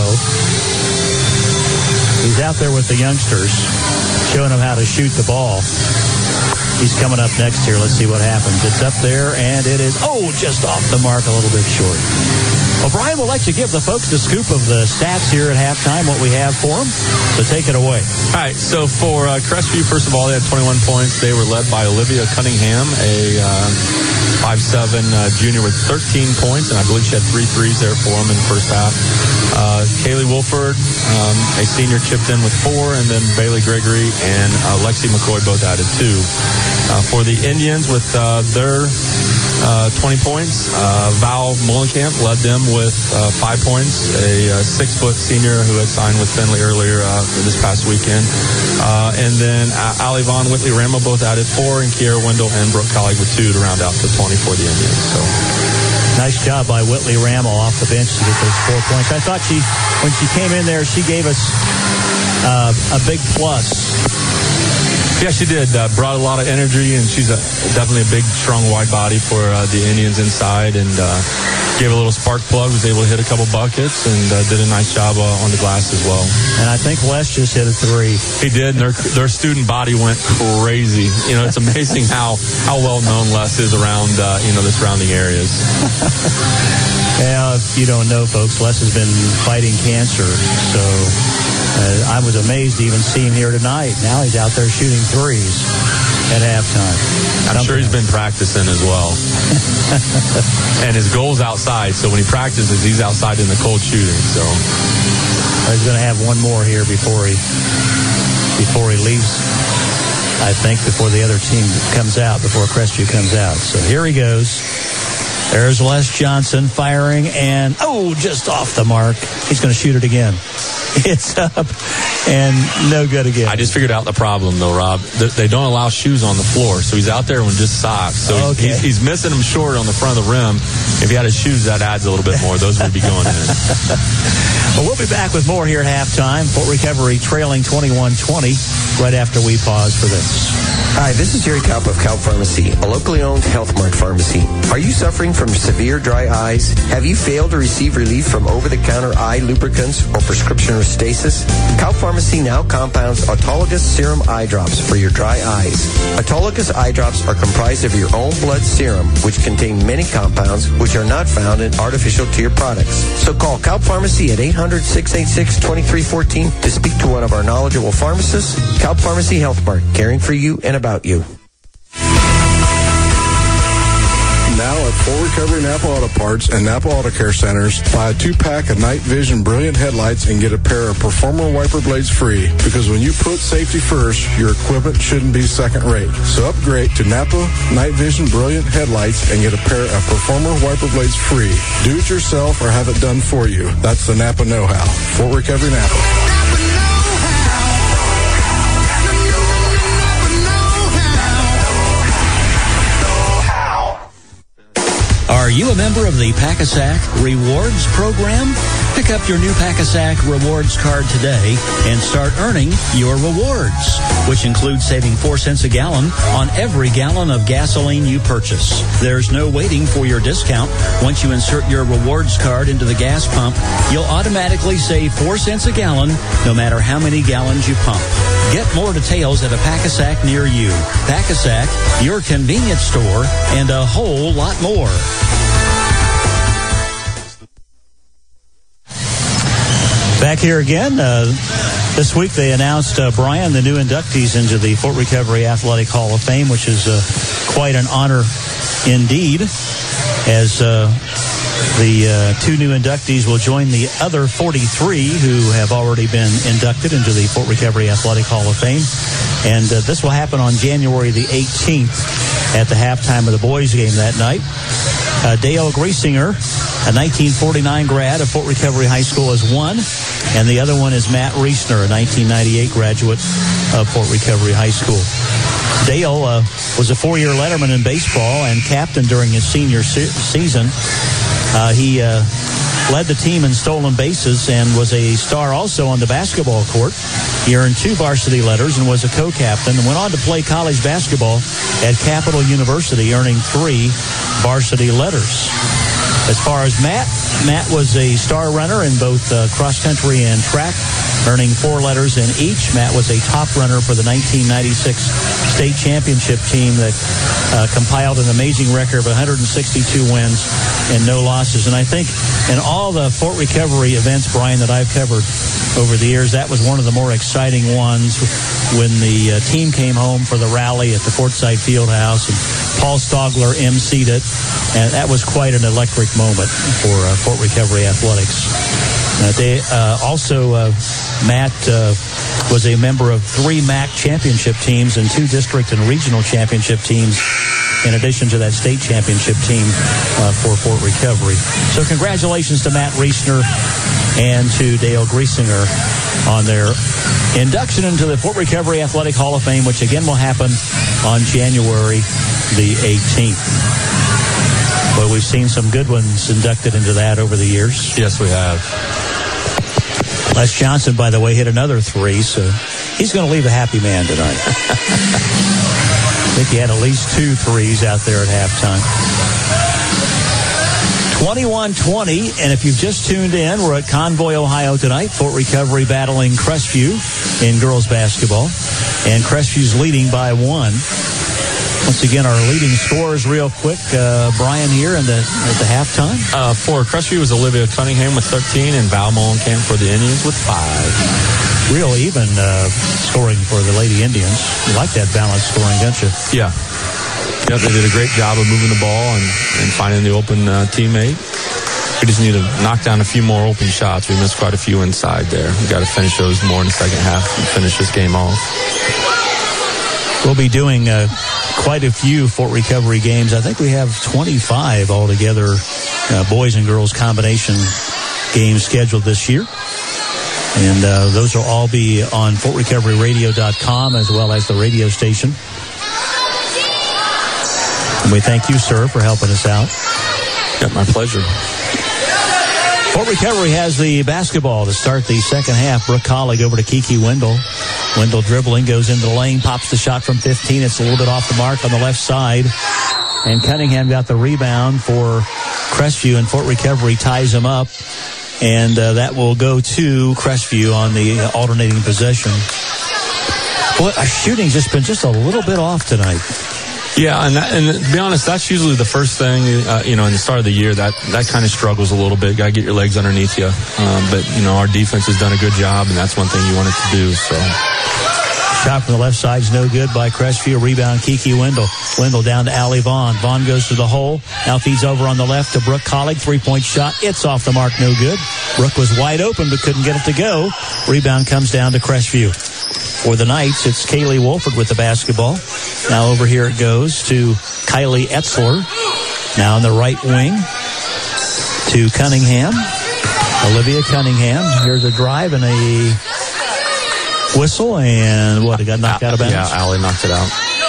He's out there with the youngsters, showing them how to shoot the ball. He's coming up next here. Let's see what happens. It's up there, and it is, just off the mark, a little bit short. Well, Brian, we'll let you give the folks the scoop of the stats here at halftime, what we have for them. So take it away. All right, so for Crestview, first of all, they had 21 points. They were led by Olivia Cunningham, a 5'7" junior with 13 points, and I believe she had 3 threes there for them in the first half. Kaylee Wolford, a senior, chipped in with 4, and then Bailey Gregory and Lexi McCoy both added 2. For the Indians, with their 20 points. Val Mullenkamp led them with 5 points, a 6-foot senior who had signed with Findlay earlier this past weekend. And then Allie Vaughn, Whitley Ramo both added 4, and Kiera Wendell and Brooke Colleague with 2 to round out the 20 for the Indians. So nice job by Whitley Ramo off the bench to get those 4 points. I thought when she came in there, she gave us a big plus. Yeah, she did. Brought a lot of energy, and she's definitely a big, strong, wide body for the Indians inside, and gave a little spark plug, was able to hit a couple buckets, and did a nice job on the glass as well. And I think Les just hit a 3. He did, and their student body went crazy. You know, it's amazing how well-known Les is around, the surrounding areas. Yeah, if you don't know, folks, Les has been fighting cancer, so I was amazed to even see him here tonight. Now he's out there shooting threes at halftime. I'm sure he's been practicing as well. And his goal's outside, so when he practices, he's outside in the cold shooting. So he's going to have one more here before he leaves. I think before the other team comes out, before Crestview comes out. So here he goes. There's Les Johnson firing, and just off the mark. He's going to shoot it again. It's up and no good again. I just figured out the problem, though, Rob. They don't allow shoes on the floor, so he's out there with just socks. So he's missing them short on the front of the rim. If he had his shoes, that adds a little bit more. Those would be going in. Well, we'll be back with more here at halftime. Fort Recovery trailing 21-20 right after we pause for this. Hi, this is Jerry Kaup of Kaup Pharmacy, a locally owned Health Mart pharmacy. Are you suffering from severe dry eyes? Have you failed to receive relief from over-the-counter eye lubricants or prescription Restasis? Kaup Pharmacy now compounds autologous serum eye drops for your dry eyes. Autologous eye drops are comprised of your own blood serum, which contain many compounds which are not found in artificial tear products. So call Kaup Pharmacy at 800-686-2314 to speak to one of our knowledgeable pharmacists. Kaup Pharmacy Health Mart, caring for you and about you. Now at Full Recovery Napa Auto Parts and Napa Auto Care Centers, buy a 2-pack of Night Vision Brilliant headlights and get a pair of Performer wiper blades free. Because when you put safety first, your equipment shouldn't be second rate. So upgrade to Napa Night Vision Brilliant headlights and get a pair of Performer wiper blades free. Do it yourself or have it done for you. That's the Napa know-how. Full Recovery Napa. Are you a member of the Pack-A-Sack Rewards program? Pick up your new Pack-A-Sack Rewards card today and start earning your rewards, which includes saving 4 cents a gallon on every gallon of gasoline you purchase. There's no waiting for your discount. Once you insert your rewards card into the gas pump, you'll automatically save 4 cents a gallon no matter how many gallons you pump. Get more details at a Pack-A-Sack near you. Pack-A-Sack, your convenience store, and a whole lot more. Back here again. This week they announced, Brian, the new inductees into the Fort Recovery Athletic Hall of Fame, which is quite an honor indeed, as the 2 new inductees will join the other 43 who have already been inducted into the Fort Recovery Athletic Hall of Fame. And this will happen on January the 18th at the halftime of the boys' game that night. Dale Griesinger, a 1949 grad of Fort Recovery High School, is one, and the other one is Matt Reisner, a 1998 graduate of Fort Recovery High School. Dale was a 4-year letterman in baseball and captain during his senior season. He led the team in stolen bases and was a star also on the basketball court. He earned 2 varsity letters and was a co-captain, and went on to play college basketball at Capital University, earning 3 varsity letters. As far as Matt was a star runner in both cross country and track, earning 4 letters in each. Matt was a top runner for the 1996 state championship team that compiled an amazing record of 162 wins and no losses. And I think in all the Fort Recovery events, Brian, that I've covered over the years, that was one of the more exciting ones when the team came home for the rally at the Fortside Fieldhouse, and Paul Stogler emceed it, and that was quite an electric moment for Fort Recovery Athletics. Matt was a member of 3 MAC championship teams and 2 district and regional championship teams in addition to that state championship team for Fort Recovery. So congratulations to Matt Reesner and to Dale Griesinger on their induction into the Fort Recovery Athletic Hall of Fame, which again will happen on January the 18th. But we've seen some good ones inducted into that over the years. Yes, we have. Les Johnson, by the way, hit another 3, so he's going to leave a happy man tonight. I think he had at least 2 threes out there at halftime. 21-20, and if you've just tuned in, we're at Convoy, Ohio tonight. Fort Recovery battling Crestview in girls basketball, and Crestview's leading by 1. Once again, our leading scorers real quick. Brian here at the halftime. For Crestview was Olivia Cunningham with 13 and Val Molenkamp for the Indians with 5. Real even scoring for the Lady Indians. You like that balanced scoring, don't you? Yeah. Yep, they did a great job of moving the ball and finding the open teammate. We just need to knock down a few more open shots. We missed quite a few inside there. We got to finish those more in the second half and finish this game off. We'll be doing quite a few Fort Recovery games. I think we have 25 altogether, boys and girls combination games scheduled this year. And those will all be on FortRecoveryRadio.com as well as the radio station. And we thank you, sir, for helping us out. Yeah, my pleasure. Fort Recovery has the basketball to start the second half. Brooke Collig over to Kiki Wendell. Wendell dribbling, goes into the lane, pops the shot from 15. It's a little bit off the mark on the left side. And Cunningham got the rebound for Crestview, and Fort Recovery ties him up. And that will go to Crestview on the alternating possession. Boy, our shooting's just been just a little bit off tonight. Yeah, and to be honest, that's usually the first thing, in the start of the year, that kind of struggles a little bit. Got to get your legs underneath you. But, our defense has done a good job, and that's one thing you want it to do, so. Shot from the left side is no good by Crestview. Rebound, Kiki Wendell. Wendell down to Allie Vaughn. Vaughn goes to the hole. Now feeds over on the left to Brooke Collig. 3-point shot. It's off the mark, no good. Brooke was wide open but couldn't get it to go. Rebound comes down to Crestview. For the Knights, it's Kaylee Wolford with the basketball. Now over here it goes to Kylie Etzler. Now in the right wing to Cunningham. Olivia Cunningham. Here's a drive and a whistle, and it got knocked out of bounds? Yeah, Allie knocked it out.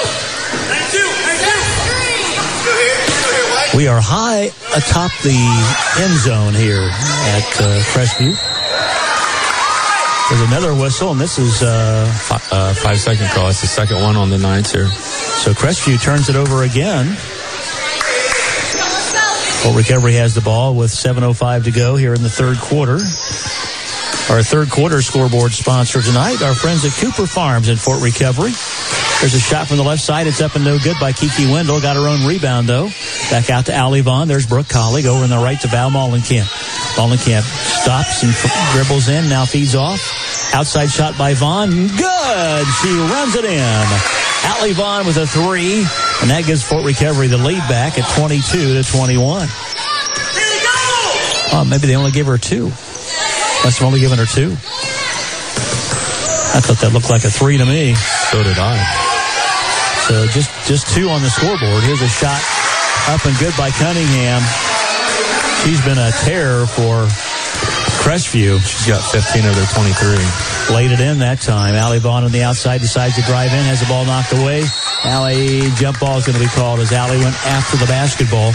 We are high atop the end zone here at Crestview. There's another whistle, and this is 5-second call. It's the second one on the Knights here. So Crestview turns it over again. Fort Recovery has the ball with 7:05 to go here in the third quarter. Our third quarter scoreboard sponsor tonight, our friends at Cooper Farms in Fort Recovery. There's a shot from the left side. It's up and no good by Kiki Wendell. Got her own rebound, though. Back out to Allie Vaughn. There's Brooke Collig over on the right to Val Molenkamp. Molenkamp stops and dribbles in, now feeds off. Outside shot by Vaughn. Good! She runs it in. Allie Vaughn with a 3, and that gives Fort Recovery the lead back at 22-21. Oh, maybe they only gave her 2. Must have only given her 2. I thought that looked like a 3 to me. So did I. So just 2 on the scoreboard. Here's a shot up and good by Cunningham. She's been a terror for Crestview. She's got 15 of their 23. Laid it in that time. Allie Vaughn on the outside decides to drive in, has the ball knocked away. Allie, jump ball is going to be called as Allie went after the basketball.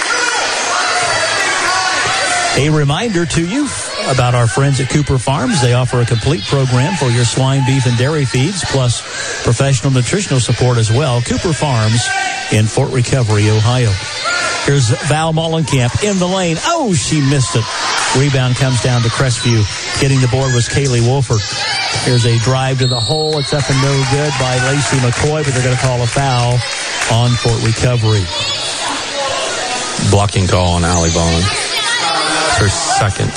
A reminder to you about our friends at Cooper Farms. They offer a complete program for your swine, beef, and dairy feeds, plus professional nutritional support as well. Cooper Farms in Fort Recovery, Ohio. Here's Val Molenkamp in the lane. Oh, she missed it. Rebound comes down to Crestview. Getting the board was Kaylee Wolford. Here's a drive to the hole. It's up and no good by Lacey McCoy, but they're going to call a foul on Fort Recovery. Blocking call on Allie Vaughn. Her second.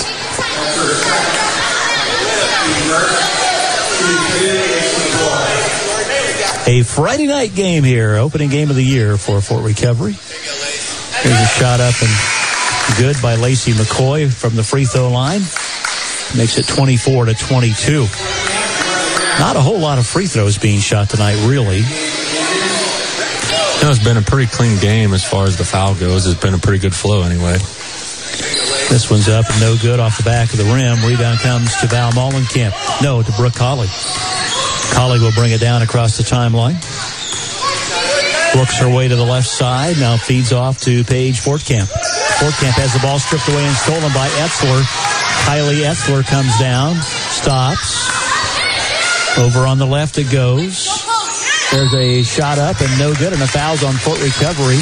A Friday night game here, opening game of the year for Fort Recovery. Here's a shot up and good by Lacey McCoy from the free throw line. Makes it 24-22. Not a whole lot of free throws being shot tonight, really. No, it's been a pretty clean game as far as the foul goes. It's been a pretty good flow anyway. This one's up and no good off the back of the rim. Rebound comes to Val Mollenkamp. No, to Brooke Collig. Collig will bring it down across the timeline. Works her way to the left side. Now feeds off to Paige Fortkamp. Fortkamp has the ball stripped away and stolen by Etzler. Kylie Etzler comes down. Stops. Over on the left it goes. There's a shot up and no good, and a foul's on Fort Recovery.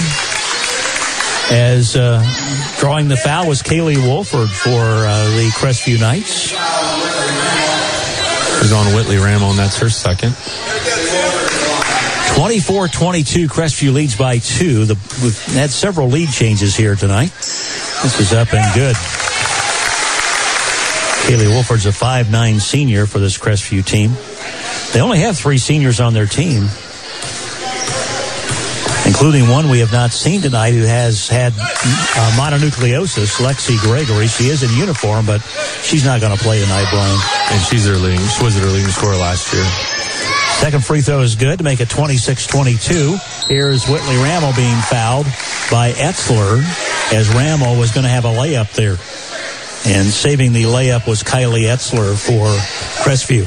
As drawing the foul was Kaylee Wolford for the Crestview Knights. Is on Whitley Ramo, and that's her second. 24-22, Crestview leads by 2. We've had several lead changes here tonight. This is up and good. Kaylee Wolford's a 5'9" senior for this Crestview team. They only have 3 seniors on their team, including one we have not seen tonight who has had mononucleosis, Lexi Gregory. She is in uniform, but she's not going to play tonight, Brian. And she was their leading scorer last year. Second free throw is good to make it 26-22. Here's Whitley Rammel being fouled by Etzler, as Rammel was going to have a layup there. And saving the layup was Kylie Etzler for Crestview.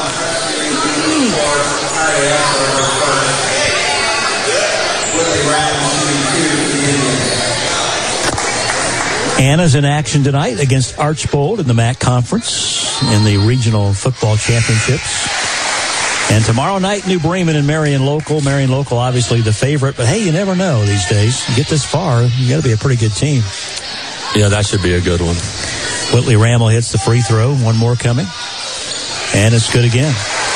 Anna's in action tonight against Archbold in the MAC Conference in the Regional Football Championships. And tomorrow night, New Bremen and Marion Local. Marion Local, obviously the favorite, but hey, you never know these days. You get this far, you got to be a pretty good team. Yeah, that should be a good one. Whitley Rammel hits the free throw. One more coming. And it's good again.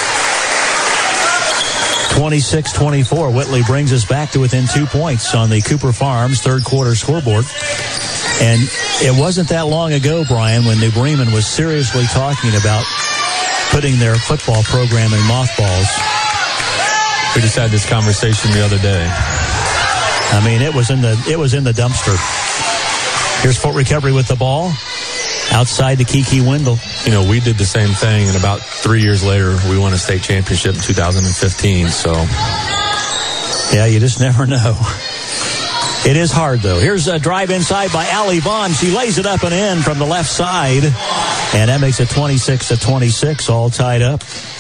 26-24. Whitley brings us back to within 2 points on the Cooper Farms third quarter scoreboard. And it wasn't that long ago, Brian, when New Bremen was seriously talking about putting their football program in mothballs. We just had this conversation the other day. I mean, it was in the dumpster. Here's Fort Recovery with the ball. Outside to Kiki Wendell. You know, we did the same thing, and about 3 years later, we won a state championship in 2015, so. Yeah, you just never know. It is hard, though. Here's a drive inside by Allie Vaughn. She lays it up and in from the left side, and that makes it 26-26, all tied up.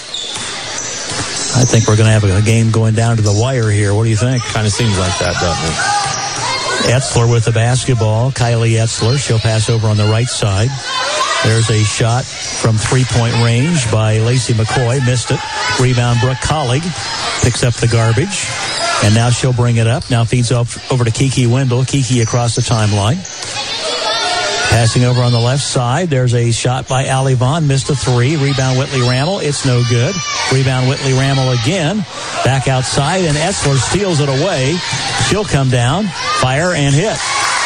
I think we're going to have a game going down to the wire here. What do you think? Kind of seems like that, doesn't it? Etzler with the basketball. Kylie Etzler. She'll pass over on the right side. There's a shot from three-point range by Lacey McCoy. Missed it. Rebound, Brooke Collig picks up the garbage. And now she'll bring it up. Now feeds over to Kiki Wendell. Kiki across the timeline. Passing over on the left side. There's a shot by Allie Vaughn. Missed a three. Rebound, Whitley Rammel. It's no good. Rebound, Whitley Rammel again. Back outside, and Etzler steals it away. She'll come down, fire, and hit.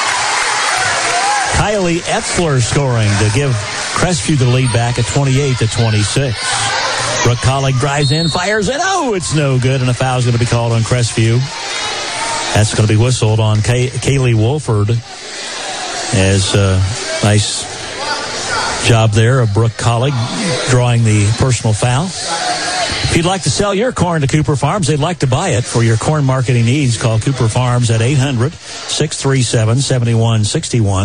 Kylie Etzler scoring to give Crestview the lead back at 28-26. Brooke Collig drives in, fires, and it's no good, and a foul's going to be called on Crestview. That's going to be whistled on Kaylee Wolford. As nice job there of Brooke Collig drawing the personal foul. If you'd like to sell your corn to Cooper Farms, they'd like to buy it. For your corn marketing needs, call Cooper Farms at 800-637-7161.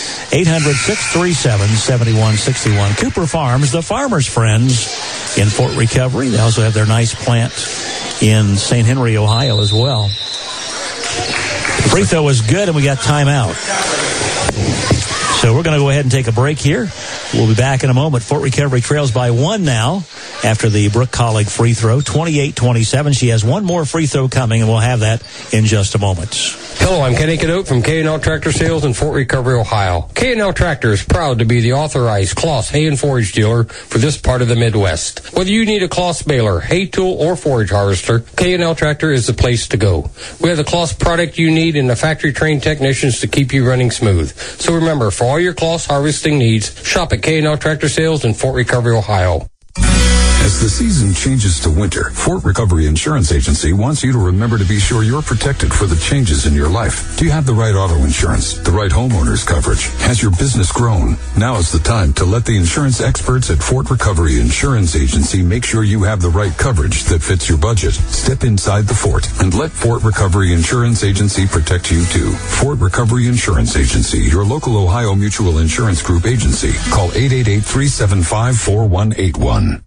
800-637-7161. Cooper Farms, the farmer's friends in Fort Recovery. They also have their nice plant in St. Henry, Ohio as well. Free throw was good, and we got timeout. So we're going to go ahead and take a break here. We'll be back in a moment. Fort Recovery trails by 1 now after the Brooke Collig free throw, 28-27. She has one more free throw coming, and we'll have that in just a moment. Hello, I'm Kenny Cadote from K&L Tractor Sales in Fort Recovery, Ohio. K&L Tractor is proud to be the authorized Kloss hay and forage dealer for this part of the Midwest. Whether you need a Kloss baler, hay tool, or forage harvester, K&L Tractor is the place to go. We have the Kloss product you need and the factory-trained technicians to keep you running smooth. So remember, for all your Kloss harvesting needs, shop at K&L Tractor Sales in Fort Recovery, Ohio. As As the season changes to winter, Fort Recovery Insurance Agency wants you to remember to be sure you're protected for the changes in your life. Do you have the right auto insurance? The right homeowner's coverage? Has your business grown? Now is the time to let the insurance experts at Fort Recovery Insurance Agency make sure you have the right coverage that fits your budget. Step inside the fort and let Fort Recovery Insurance Agency protect you too. Fort Recovery Insurance Agency, your local Ohio Mutual Insurance Group agency. Call 888-375-4181.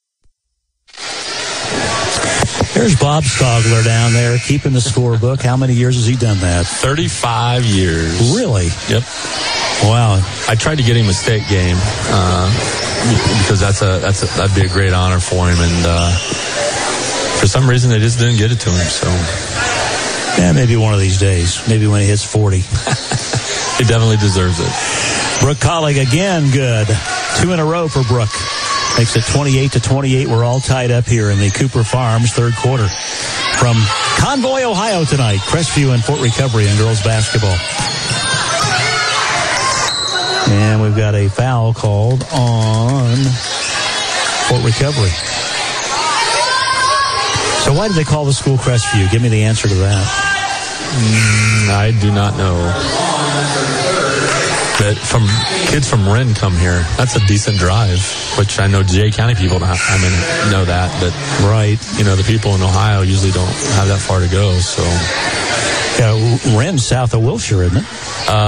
There's Bob Stogler down there keeping the scorebook. How many years has he done that? 35 years. Really? Yep. Wow. I tried to get him a state game because that'd be a great honor for him, and for some reason they just didn't get it to him. So yeah, maybe one of these days. Maybe when he hits 40. He definitely deserves it. Brooke Collig again, good. 2 in a row for Brooke. Makes it 28-28. We're all tied up here in the Cooper Farms third quarter. From Convoy, Ohio tonight, Crestview and Fort Recovery in girls basketball. And we've got a foul called on Fort Recovery. So why did they call the school Crestview? Give me the answer to that. I do not know. But kids from Wren come here. That's a decent drive, which I know Jay County people know that. But right, the people in Ohio usually don't have that far to go. So yeah, Wren's south of Wilshire, isn't it?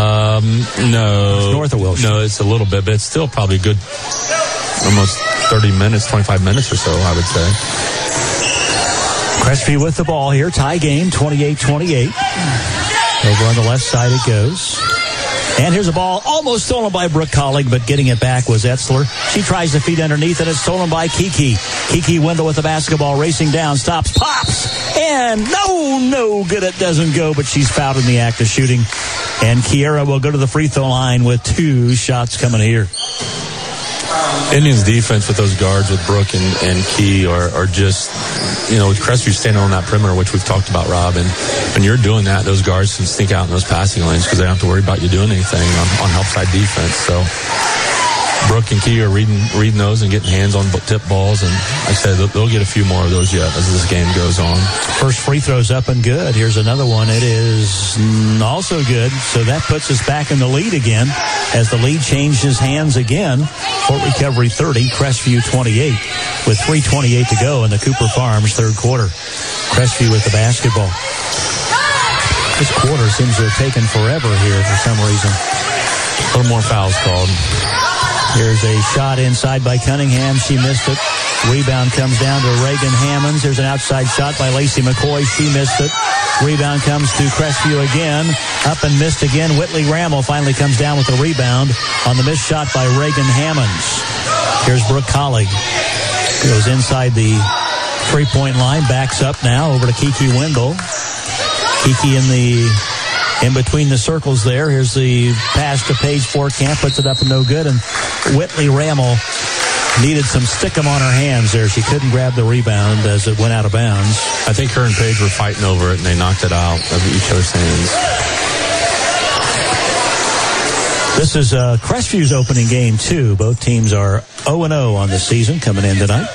No, it's north of Wilshire. No, it's a little bit, but it's still probably a good, almost 30 minutes, 25 minutes or so, I would say. Crestview with the ball here. Tie game, 28-28. Over on the left side it goes. And here's a ball almost stolen by Brooke Collig, but getting it back was Etzler. She tries to feed underneath, and it's stolen by Kiki. Kiki Wendell with the basketball, racing down, stops, pops, and no good. It doesn't go, but she's fouled in the act of shooting. And Kiera will go to the free throw line with 2 shots coming here. Indians defense with those guards with Brooke and Key are just, with Crestview standing on that perimeter, which we've talked about, Rob, and when you're doing that, those guards can sneak out in those passing lanes because they don't have to worry about you doing anything on help side defense. So Brooke and Key are reading those and getting hands on tip balls, and like I said, they'll get a few more of those yet as this game goes on. First free throw's up and good. Here's another one. It is also good, so that puts us back in the lead again as the lead changes hands again. Fort Recovery 30, Crestview 28 with 3:28 to go in the Cooper Farms third quarter. Crestview with the basketball. This quarter seems to have taken forever here for some reason. A little more fouls called. Here's a shot inside by Cunningham. She missed it. Rebound comes down to Reagan Hammonds. There's an outside shot by Lacey McCoy. She missed it. Rebound comes to Crestview again. Up and missed again. Whitley Rammel finally comes down with the rebound on the missed shot by Reagan Hammonds. Here's Brooke Collig. Goes inside the three-point line. Backs up now over to Kiki Wendell. Kiki in between the circles there. Here's the pass to Paige Forkamp. Puts it up and no good. And Whitley Rammel needed some stickum on her hands there. She couldn't grab the rebound as it went out of bounds. I think her and Paige were fighting over it, and they knocked it out of each other's hands. This is Crestview's opening game, too. Both teams are 0-0 on the season coming in tonight.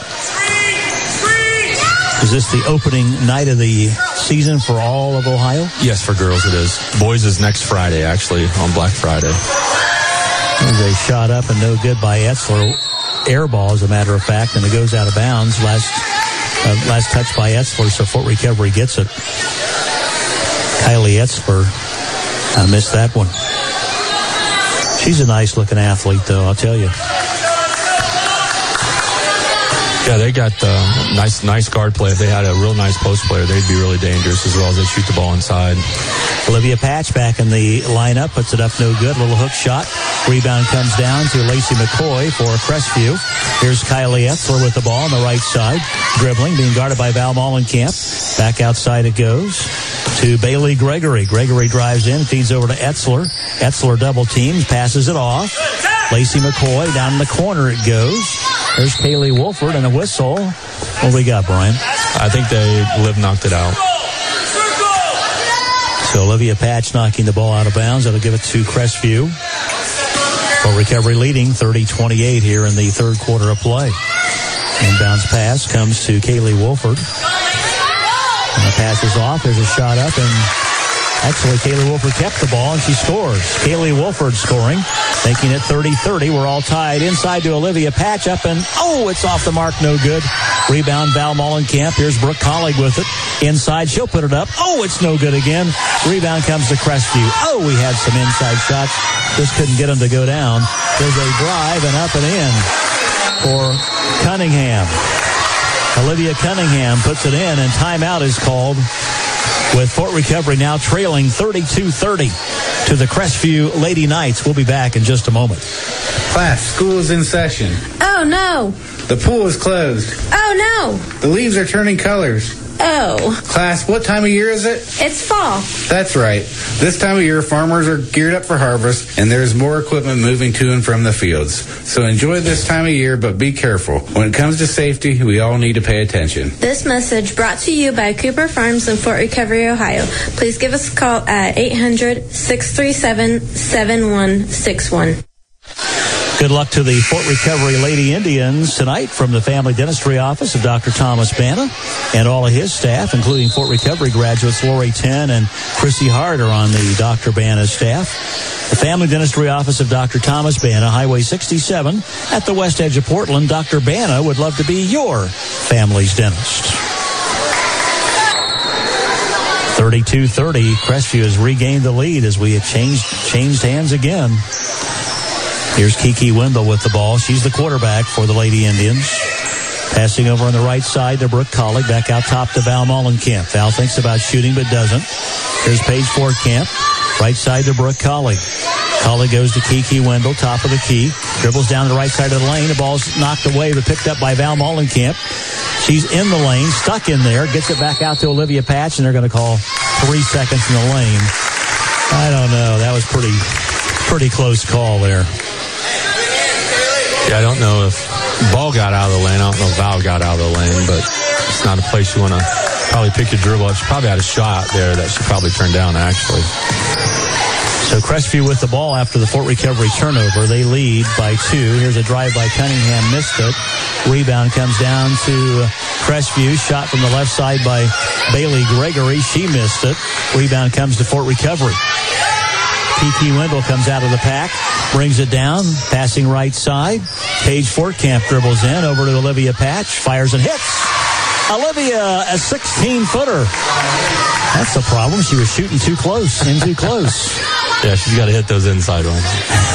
Is this the opening night of the season for all of Ohio? Yes, for girls it is. Boys is next Friday, actually, on Black Friday. There's a shot up and no good by Etzler. Air ball, as a matter of fact, and it goes out of bounds. Last touch by Etzler, so Fort Recovery gets it. Kylie Etzler missed that one. She's a nice-looking athlete, though, I'll tell you. Yeah, they got nice guard play. If they had a real nice post player, they'd be really dangerous as well as they shoot the ball inside. Olivia Patch back in the lineup, puts it up no good. Little hook shot. Rebound comes down to Lacey McCoy for Crestview. Here's Kylie Etzler with the ball on the right side. Dribbling, being guarded by Val Mollenkamp. Back outside it goes to Bailey Gregory. Gregory drives in, feeds over to Etzler. Etzler double teams, passes it off. Lacey McCoy down in the corner it goes. There's Kaylee Wolford and a whistle. What do we got, Brian? I think Liv knocked it out. So Olivia Patch knocking the ball out of bounds. That'll give it to Crestview. Fort Recovery leading 30-28 here in the third quarter of play. Inbounds pass comes to Kaylee Wolford. And the pass is off. There's a shot up, and actually Kaylee Wolford kept the ball, and she scores. Kaylee Wolford scoring, making it 30-30. We're all tied. Inside to Olivia Patch up, and it's off the mark, no good. Rebound, Val Mollenkamp. Here's Brooke Collig with it. Inside, she'll put it up. It's no good again. Rebound comes to Crestview. We had some inside shots. Just couldn't get them to go down. There's a drive and up and in for Cunningham. Olivia Cunningham puts it in, and timeout is called, with Fort Recovery now trailing 32-30 to the Crestview Lady Knights. We'll be back in just a moment. Class, school is in session. Oh, no. The pool is closed. Oh, no. The leaves are turning colors. Oh. Class, what time of year is it? It's fall. That's right. This time of year, farmers are geared up for harvest, and there's more equipment moving to and from the fields. So enjoy this time of year, but be careful. When it comes to safety, we all need to pay attention. This message brought to you by Cooper Farms in Fort Recovery, Ohio. Please give us a call at 800-637-7161. Good luck to the Fort Recovery Lady Indians tonight from the Family Dentistry Office of Dr. Thomas Banna and all of his staff, including Fort Recovery graduates Lori Ten and Chrissy Hart are on the Dr. Banna staff. The Family Dentistry Office of Dr. Thomas Banna, Highway 67 at the west edge of Portland. Dr. Banna would love to be your family's dentist. 32-30, Crestview has regained the lead as we have changed hands again. Here's Kiki Wendell with the ball. She's the quarterback for the Lady Indians. Passing over on the right side to Brooke Collig. Back out top to Val Mollenkamp. Val thinks about shooting but doesn't. Here's Paige Fortkamp. Right side to Brooke Collig. Collig goes to Kiki Wendell, top of the key. Dribbles down the right side of the lane. The ball's knocked away but picked up by Val Mollenkamp. She's in the lane, stuck in there. Gets it back out to Olivia Patch, and they're going to call 3 seconds in the lane. I don't know. That was pretty close call there. Yeah, I don't know if ball got out of the lane. I don't know if Val got out of the lane, but it's not a place you want to probably pick your dribble up. She probably had a shot there that she probably turned down, actually. So Crestview with the ball after the Fort Recovery turnover. They lead by 2. Here's a drive by Cunningham. Missed it. Rebound comes down to Crestview. Shot from the left side by Bailey Gregory. She missed it. Rebound comes to Fort Recovery. Kiki Wendell comes out of the pack, brings it down, passing right side. Paige Fortkamp dribbles in over to Olivia Patch, fires and hits. Olivia, a 16-footer. That's the problem. She was shooting too close, in too close. Yeah, she's got to hit those inside ones.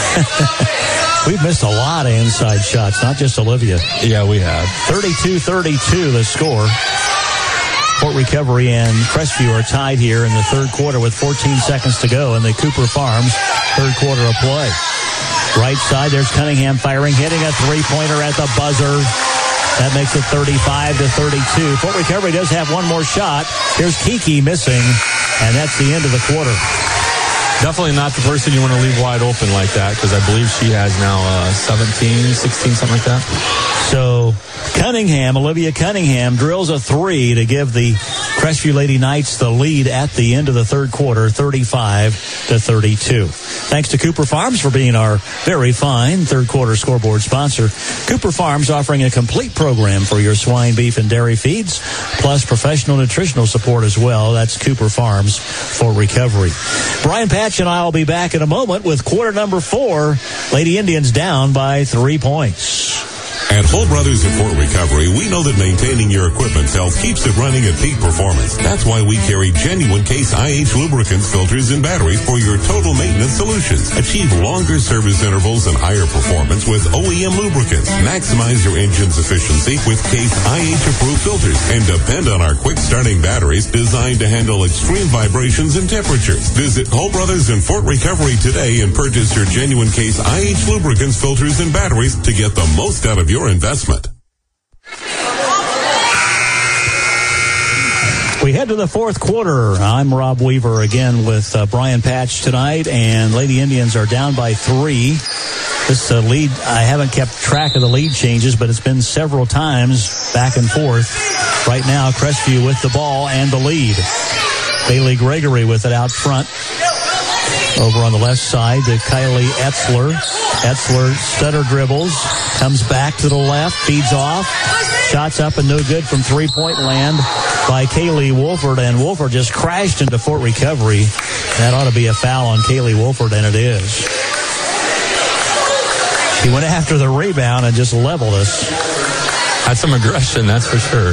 We've missed a lot of inside shots, not just Olivia. Yeah, we have. 32-32 the score. Fort Recovery and Crestview are tied here in the third quarter with 14 seconds to go in the Cooper Farms third quarter of play. Right side, there's Cunningham firing, hitting a three-pointer at the buzzer. That makes it 35-32. Fort Recovery does have one more shot. Here's Kiki missing, and that's the end of the quarter. Definitely not the person you want to leave wide open like that, because I believe she has now 17, 16, something like that. So Olivia Cunningham drills a 3 to give the Crestview Lady Knights the lead at the end of the third quarter, 35-32. Thanks to Cooper Farms for being our very fine third quarter scoreboard sponsor. Cooper Farms offering a complete program for your swine, beef, and dairy feeds, plus professional nutritional support as well. That's Cooper Farms for Recovery. Brian Patch and I will be back in a moment with quarter number 4. Lady Indians down by 3 points. At Hull Brothers and Fort Recovery, we know that maintaining your equipment's health keeps it running at peak performance. That's why we carry genuine Case IH lubricants, filters, and batteries for your total maintenance solutions. Achieve longer service intervals and higher performance with OEM lubricants. Maximize your engine's efficiency with Case IH-approved filters. And depend on our quick-starting batteries designed to handle extreme vibrations and temperatures. Visit Hull Brothers and Fort Recovery today and purchase your genuine Case IH lubricants, filters, and batteries to get the most out of your investment. We head to the fourth quarter. I'm Rob Weaver again with Brian Patch tonight, and Lady Indians are down by 3. This lead, I haven't kept track of the lead changes, but it's been several times back and forth. Right now, Crestview with the ball and the lead. Bailey Gregory with it out front. Over on the left side to Kylie Etzler. Etzler stutter dribbles, comes back to the left, feeds off. Shots up and no good from three-point land by Kaylee Wolford, and Wolford just crashed into Fort Recovery. That ought to be a foul on Kaylee Wolford, and it is. She went after the rebound and just leveled us. Had some aggression, that's for sure.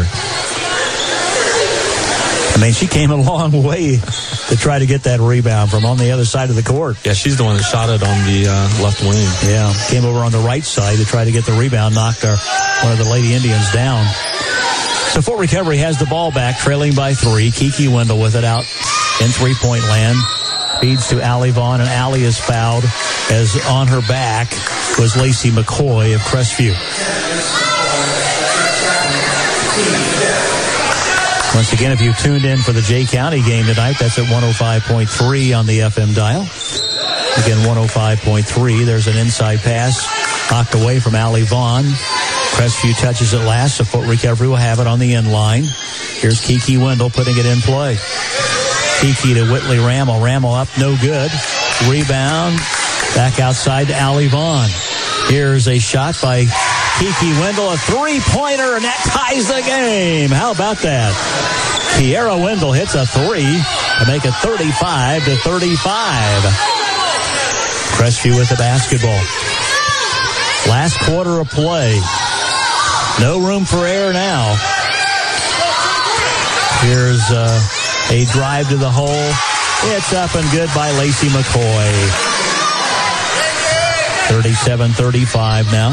I mean, she came a long way to try to get that rebound from on the other side of the court. Yeah, she's the one that shot it on the left wing. Yeah, came over on the right side to try to get the rebound, knocked one of the Lady Indians down. So Fort Recovery has the ball back, trailing by 3. Kiki Wendell with it out in three-point land. Feeds to Allie Vaughn, and Allie is fouled as on her back was Lacey McCoy of Crestview. Once again, if you tuned in for the Jay County game tonight, that's at 105.3 on the FM dial. Again, 105.3. There's an inside pass knocked away from Allie Vaughn. Crestview touches it last, so Fort Recovery will have it on the end line. Here's Kiki Wendell putting it in play. Kiki to Whitley Rammel. Rammel up, no good. Rebound, back outside to Allie Vaughn. Here's a shot by Kiki Wendell, a three-pointer, and that ties the game. How about that? Kiara Wendell hits a 3 to make it 35-35. Crestview with the basketball. Last quarter of play. No room for error now. Here's a drive to the hole. It's up and good by Lacey McCoy. 37-35 now.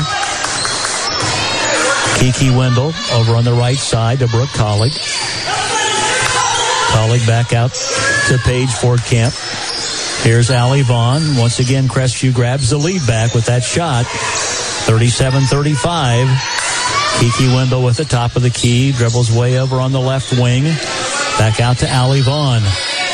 Kiki Wendell over on the right side to Brooke Collig. Collig back out to Paige Ford Camp. Here's Allie Vaughn. Once again, Crestview grabs the lead back with that shot. 37-35. Kiki Wendell with the top of the key. Dribbles way over on the left wing. Back out to Allie Vaughn.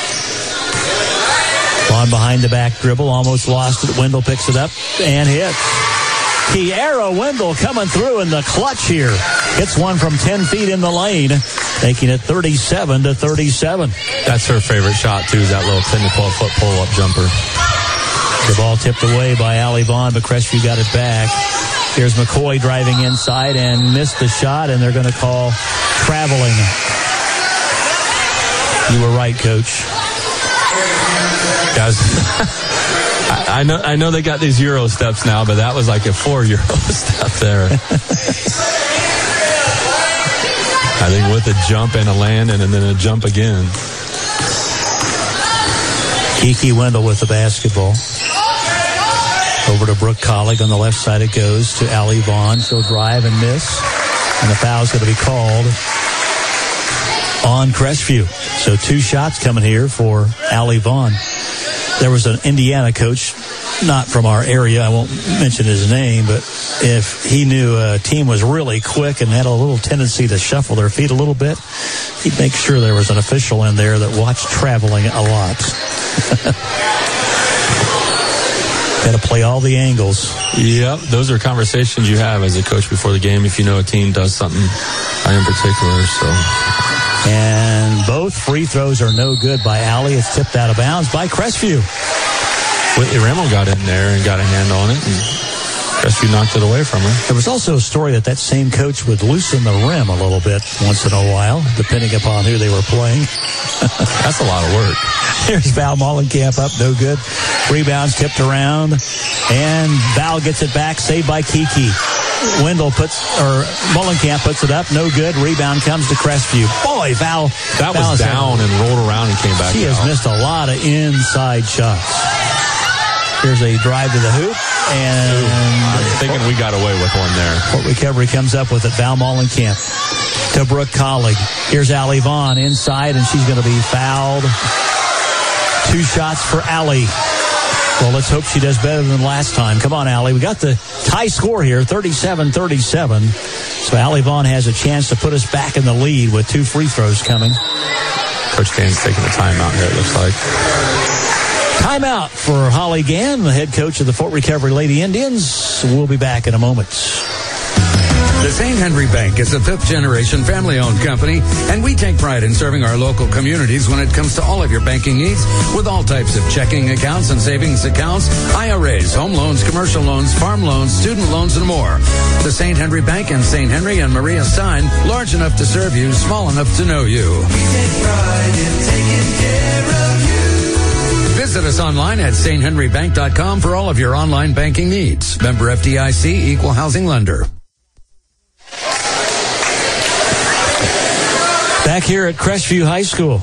Vaughn behind the back dribble. Almost lost it. Wendell picks it up and hits. Kiara Wendell coming through in the clutch here. Hits one from 10 feet in the lane, making it 37-37. That's her favorite shot, too, is that little 10 to 12-foot pull-up jumper. The ball tipped away by Allie Vaughn, but Crestview got it back. Here's McCoy driving inside and missed the shot, and they're going to call traveling. You were right, Coach. Guys, I know they got these Euro steps now, but that was like a 4 Euro step there. I think with a jump and a land and then a jump again. Kiki Wendell with the basketball. Over to Brooke Collig on the left side it goes to Allie Vaughn. She'll drive and miss. And the foul's going to be called on Crestview. So 2 shots coming here for Allie Vaughn. There was an Indiana coach, not from our area, I won't mention his name, but if he knew a team was really quick and had a little tendency to shuffle their feet a little bit, he'd make sure there was an official in there that watched traveling a lot. Got to play all the angles. Yep, those are conversations you have as a coach before the game if you know a team does something in particular, so... And both free throws are no good by Allie. It's tipped out of bounds by Crestview. Whitley Rammel got in there and got a hand on it, and Crestview knocked it away from her. There was also a story that same coach would loosen the rim a little bit once in a while, depending upon who they were playing. That's a lot of work. Here's Val Mollenkamp up, no good. Rebounds tipped around, and Val gets it back, saved by Kiki. Mollenkamp puts it up, no good. Rebound comes to Crestview. Boy, Val. That was down and rolled around and came back. She has missed a lot of inside shots. Here's a drive to the hoop, and I'm thinking we got away with one there. Fort Recovery comes up with it. Val Mollenkamp to Brooke Collig. Here's Allie Vaughn inside, and she's going to be fouled. 2 shots for Allie. Well, let's hope she does better than last time. Come on, Allie. We got the tie score here, 37-37. So Allie Vaughn has a chance to put us back in the lead with 2 free throws coming. Coach Gann's taking a timeout here, it looks like. Timeout for Holly Gann, the head coach of the Fort Recovery Lady Indians. We'll be back in a moment. The St. Henry Bank is a fifth-generation family-owned company, and we take pride in serving our local communities when it comes to all of your banking needs with all types of checking accounts and savings accounts, IRAs, home loans, commercial loans, farm loans, student loans, and more. The St. Henry Bank in St. Henry and Maria Stein, large enough to serve you, small enough to know you. We take pride in taking care of you. Visit us online at sthenrybank.com for all of your online banking needs. Member FDIC, Equal Housing Lender. Back here at Crestview High School.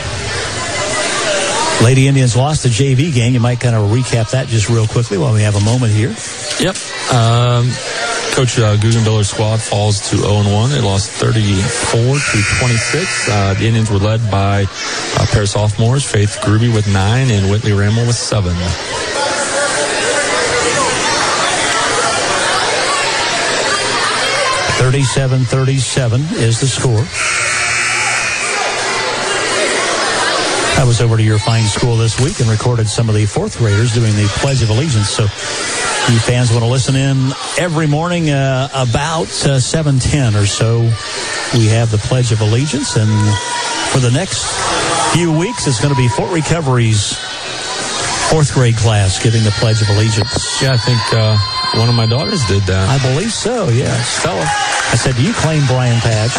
Lady Indians lost the JV game. You might kind of recap that just real quickly while we have a moment here. Yep. Coach Guggenbiller's squad falls to 0-1. They lost 34-26. The Indians were led by a pair of sophomores, Faith Gruby with 9 and Whitley Rammel with 7. $37-37 is the score. I was over to your fine school this week and recorded some of the fourth graders doing the Pledge of Allegiance. So you fans want to listen in every morning about 7:10 or so. We have the Pledge of Allegiance. And for the next few weeks, it's going to be Fort Recovery's fourth grade class giving the Pledge of Allegiance. Yeah, I think one of my daughters did that. I believe so, yes. Stella. I said, do you claim Brian Patch?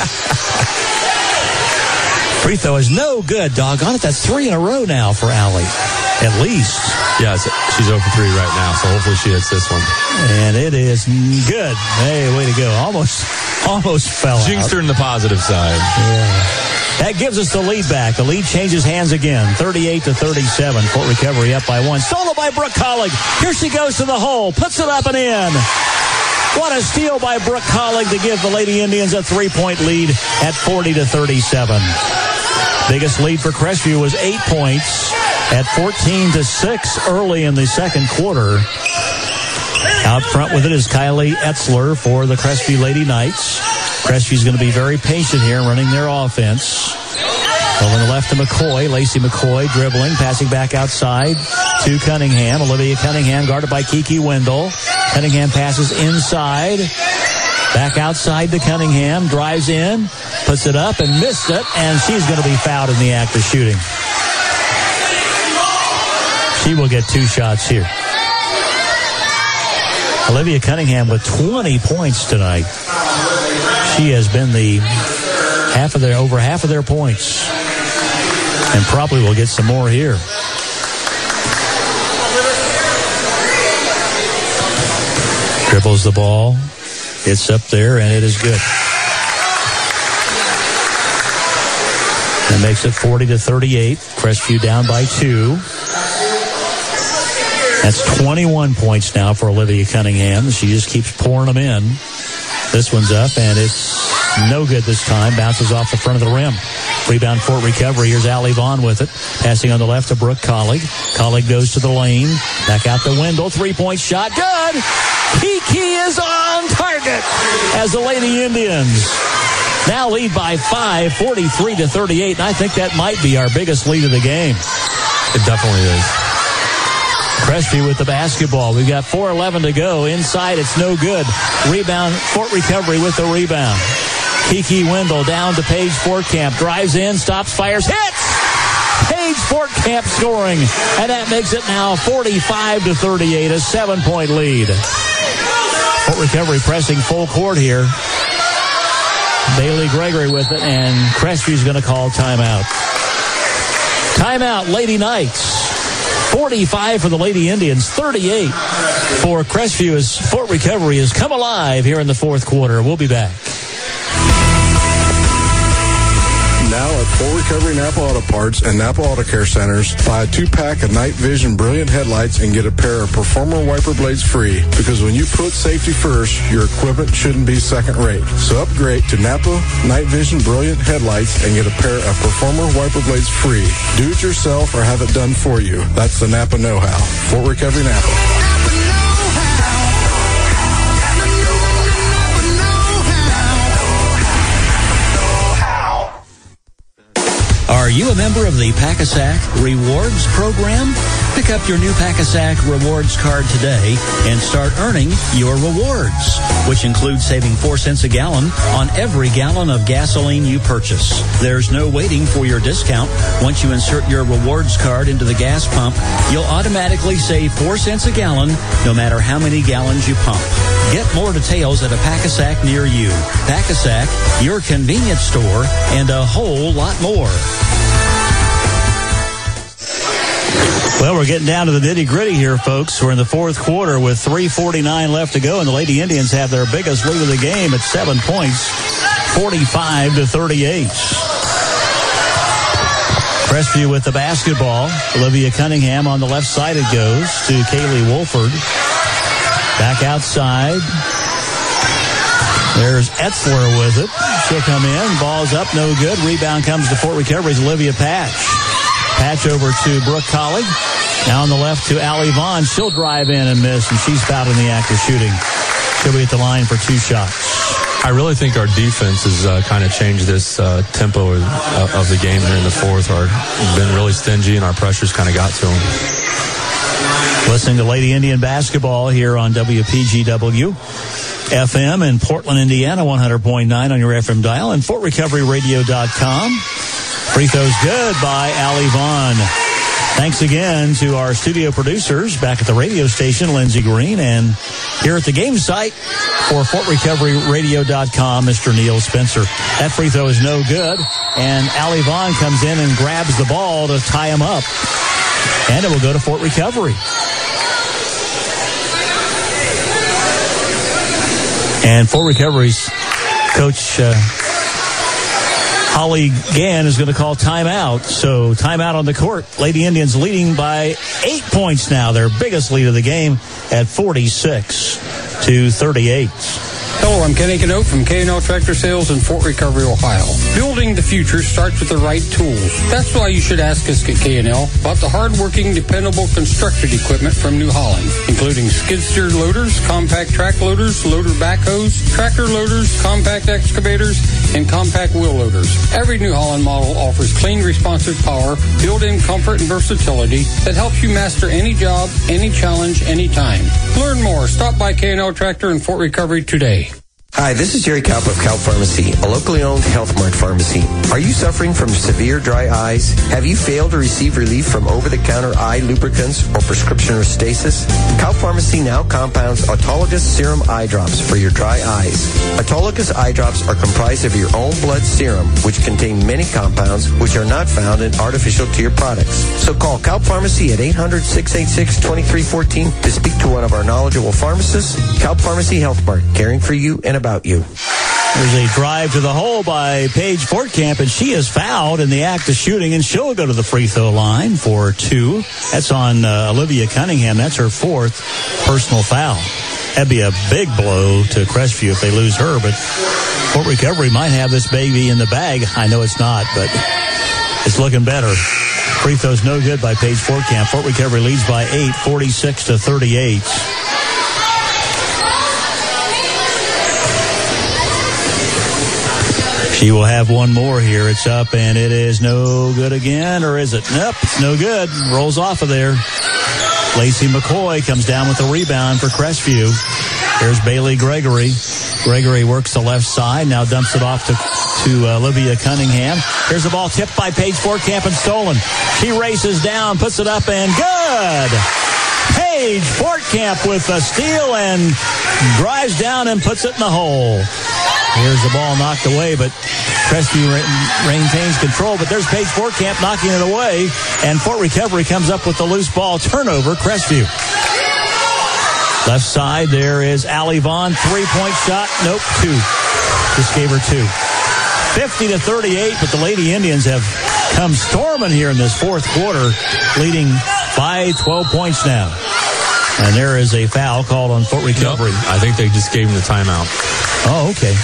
Free throw is no good, doggone it. That's 3 in a row now for Allie, at least. Yeah, she's 0 for 3 right now, so hopefully she hits this one. And it is good. Hey, way to go. Almost fell out. Jinxed her in the positive side. Yeah. That gives us the lead back. The lead changes hands again, 38-37. Fort Recovery up by 1. Solo by Brooke Collig. Here she goes to the hole. Puts it up and in. What a steal by Brooke Collig to give the Lady Indians a 3-point lead at 40-37. Biggest lead for Crestview was 8 points at 14-6 early in the second quarter. Out front with it is Kylie Etzler for the Crestview Lady Knights. Crestview's going to be very patient here, running their offense. Over the left to McCoy. Lacey McCoy dribbling, passing back outside to Cunningham. Olivia Cunningham guarded by Kiki Wendell. Cunningham passes inside. Back outside to Cunningham. Drives in. Puts it up and missed it. And she's going to be fouled in the act of shooting. She will get 2 shots here. Olivia Cunningham with 20 points tonight. She has been over half of their points. And probably will get some more here. Dribbles the ball. It's up there, and it is good. That makes it 40-38. Crestview down by 2. That's 21 points now for Olivia Cunningham. She just keeps pouring them in. This one's up, and it's no good this time. Bounces off the front of the rim. Rebound Fort Recovery. Here's Allie Vaughn with it. Passing on the left to Brooke Collig. Collig goes to the lane. Back out to Wendell. 3-point shot. Good! Kiki is on target as the Lady Indians now lead by 5, 43-38. And I think that might be our biggest lead of the game. It definitely is. Crestview with the basketball. We've got 4:11 to go. Inside, it's no good. Rebound, Fort Recovery with the rebound. Kiki Wendell down to Paige Fortcamp. Drives in, stops, fires, hits! Paige Fortcamp scoring. And that makes it now 45-38, a 7-point lead. Fort Recovery pressing full court here. Bailey Gregory with it, and Crestview's going to call timeout. Timeout, Lady Knights. 45 for the Lady Indians, 38 for Crestview as Fort Recovery has come alive here in the fourth quarter. We'll be back. Now at Fort Recovery Napa Auto Parts and Napa Auto Care Centers, buy a 2-pack of Night Vision Brilliant headlights and get a pair of Performer wiper blades free. Because when you put safety first, your equipment shouldn't be second rate. So upgrade to Napa Night Vision Brilliant headlights and get a pair of Performer wiper blades free. Do it yourself or have it done for you. That's the Napa know-how. Fort Recovery Napa. Are you a member of the Pack-A-Sack Rewards program? Pick up your new Pack-A-Sack Rewards card today and start earning your rewards, which includes saving 4 cents a gallon on every gallon of gasoline you purchase. There's no waiting for your discount. Once you insert your rewards card into the gas pump, you'll automatically save 4 cents a gallon no matter how many gallons you pump. Get more details at a Pack-A-Sack near you. Pack-A-Sack, your convenience store, and a whole lot more. Well, we're getting down to the nitty-gritty here, folks. We're in the fourth quarter with 3:49 left to go, and the Lady Indians have their biggest lead of the game at 7 points, 45-38. Crestview with the basketball. Olivia Cunningham on the left side it goes to Kaylee Wolford. Back outside. There's Etzler with it. She'll come in. Ball's up, no good. Rebound comes to Fort Recovery's Olivia Patch. Patch over to Brooke Collie. Now on the left to Allie Vaughn. She'll drive in and miss, and she's fouled in the act of shooting. She'll be at the line for 2 shots. I really think our defense has kind of changed this tempo of the game here in the fourth. We've been really stingy, and our pressures kind of got to them. Listening to Lady Indian basketball here on WPGW FM in Portland, Indiana, 100.9 on your FM dial, and FortRecoveryRadio.com. Free throws good by Allie Vaughn. Thanks again to our studio producers back at the radio station, Lindsey Green, and here at the game site for FortRecoveryRadio.com, Mr. Neil Spencer. That free throw is no good, and Allie Vaughn comes in and grabs the ball to tie him up, and it will go to Fort Recovery. And Fort Recovery's coach Holly Gann is going to call timeout. So timeout on the court. Lady Indians leading by 8 points now. Their biggest lead of the game at 46-38. Hello, I'm Kenny Canote from K&L Tractor Sales in Fort Recovery, Ohio. Building the future starts with the right tools. That's why you should ask us at K&L about the hard-working, dependable construction equipment from New Holland, including skid-steer loaders, compact track loaders, loader backhoes, tractor loaders, compact excavators, and compact wheel loaders. Every New Holland model offers clean, responsive power, built-in comfort and versatility that helps you master any job, any challenge, anytime. Learn more. Stop by K&L Tractor in Fort Recovery today. Hi, this is Jerry Kaup of Kaup Pharmacy, a locally owned Health Mart pharmacy. Are you suffering from severe dry eyes? Have you failed to receive relief from over-the-counter eye lubricants or prescription Restasis? Kaup Pharmacy now compounds autologous serum eye drops for your dry eyes. Autologous eye drops are comprised of your own blood serum, which contain many compounds which are not found in artificial tear products. So call Kaup Pharmacy at 800-686-2314 to speak to one of our knowledgeable pharmacists. Kaup Pharmacy Health Mart, caring for you and about you. There's a drive to the hole by Paige Fortcamp, and she is fouled in the act of shooting, and she'll go to the free throw line for 2. That's on Olivia Cunningham. That's her 4th personal foul. That'd be a big blow to Crestview if they lose her, but Fort Recovery might have this baby in the bag. I know it's not, but it's looking better. Free throw's no good by Paige Fortcamp. Fort Recovery leads by 8, 46-38. She will have one more here. It's up, and it is no good again, or is it? Nope, it's no good. Rolls off of there. Lacey McCoy comes down with the rebound for Crestview. There's Bailey Gregory. Gregory works the left side, now dumps it off to Olivia Cunningham. Here's the ball tipped by Paige Fortcamp and stolen. She races down, puts it up, and good! Paige Fortcamp with a steal and drives down and puts it in the hole. Here's the ball knocked away, but Crestview maintains control. But there's Paige Fortcamp knocking it away, and Fort Recovery comes up with the loose ball turnover. Crestview. Left side, there is Allie Vaughn. 3-point shot. Nope, 2. Just gave her 2. 50-38, but the Lady Indians have come storming here in this fourth quarter, leading by 12 points now. And there is a foul called on Fort Recovery. Yep. I think they just gave him the timeout. Oh, okay.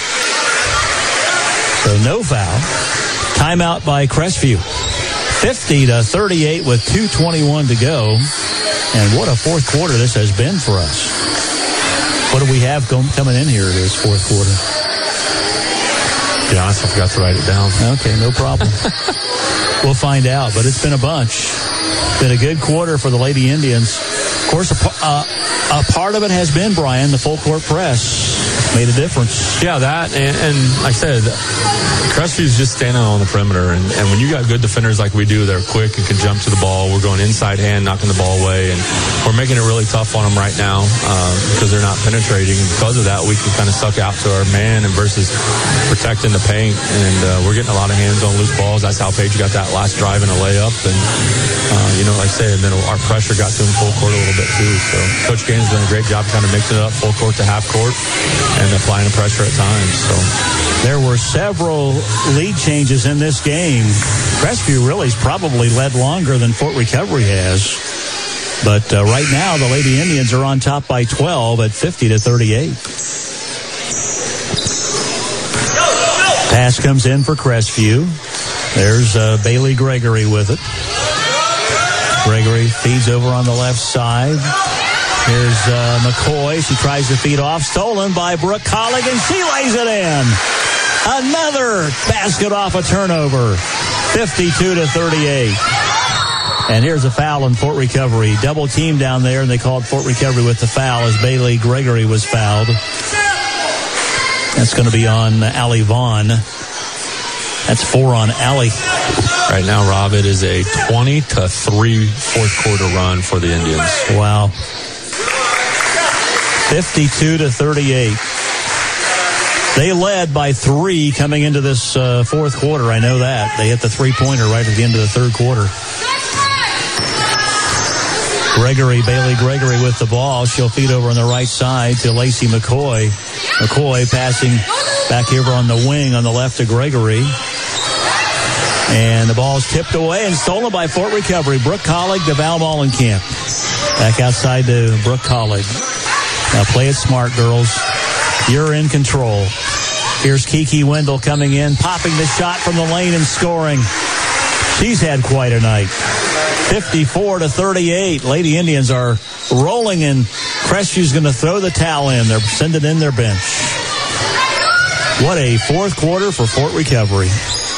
So no foul. Timeout by Crestview. 50-38 with 2:21 to go. And what a fourth quarter this has been for us. What do we have coming in here this fourth quarter? To be honest, I forgot to write it down. Okay, no problem. We'll find out, but it's been a bunch. Been a good quarter for the Lady Indians. Of course, a part of it has been, Brian, the full court press made a difference. Yeah, that, and like I said, Crestview's just standing on the perimeter, and when you got good defenders like we do, they're quick and can jump to the ball. We're going inside hand, knocking the ball away, and we're making it really tough on them right now because they're not penetrating. And because of that, we can kind of suck out to our man and versus protecting the paint, and we're getting a lot of hands on loose balls. That's how Paige got that last drive and a layup, and like I said, then our pressure got to him full court a little bit too. So Coach Gaines done a great job kind of mixing it up full court to half court and applying the pressure at times. So there were several lead changes in this game. Crestview really's probably led longer than Fort Recovery has. But right now, the Lady Indians are on top by 12 at 50-38. Pass comes in for Crestview. There's Bailey Gregory with it. Gregory feeds over on the left side. Here's McCoy. She tries to feed off. Stolen by Brooke Collig, and she lays it in. Another basket off a turnover. 52-38. And here's a foul in Fort Recovery. Double team down there, and they called Fort Recovery with the foul as Bailey Gregory was fouled. That's going to be on Allie Vaughn. That's 4 on Allie. Right now, Rob, it is a 20-3 fourth quarter run for the Indians. Wow. 52-38. They led by 3 coming into this fourth quarter. I know that. They hit the three-pointer right at the end of the third quarter. Bailey Gregory with the ball. She'll feed over on the right side to Lacey McCoy. McCoy passing back here on the wing on the left to Gregory. And the ball's tipped away and stolen by Fort Recovery. Brooke Collig to Val Mollenkamp. Back outside to Brooke Collig. Now play it smart, girls. You're in control. Here's Kiki Wendell coming in, popping the shot from the lane and scoring. She's had quite a night. 54-38. Lady Indians are rolling, and Crestview's going to throw the towel in. They're sending in their bench. What a fourth quarter for Fort Recovery.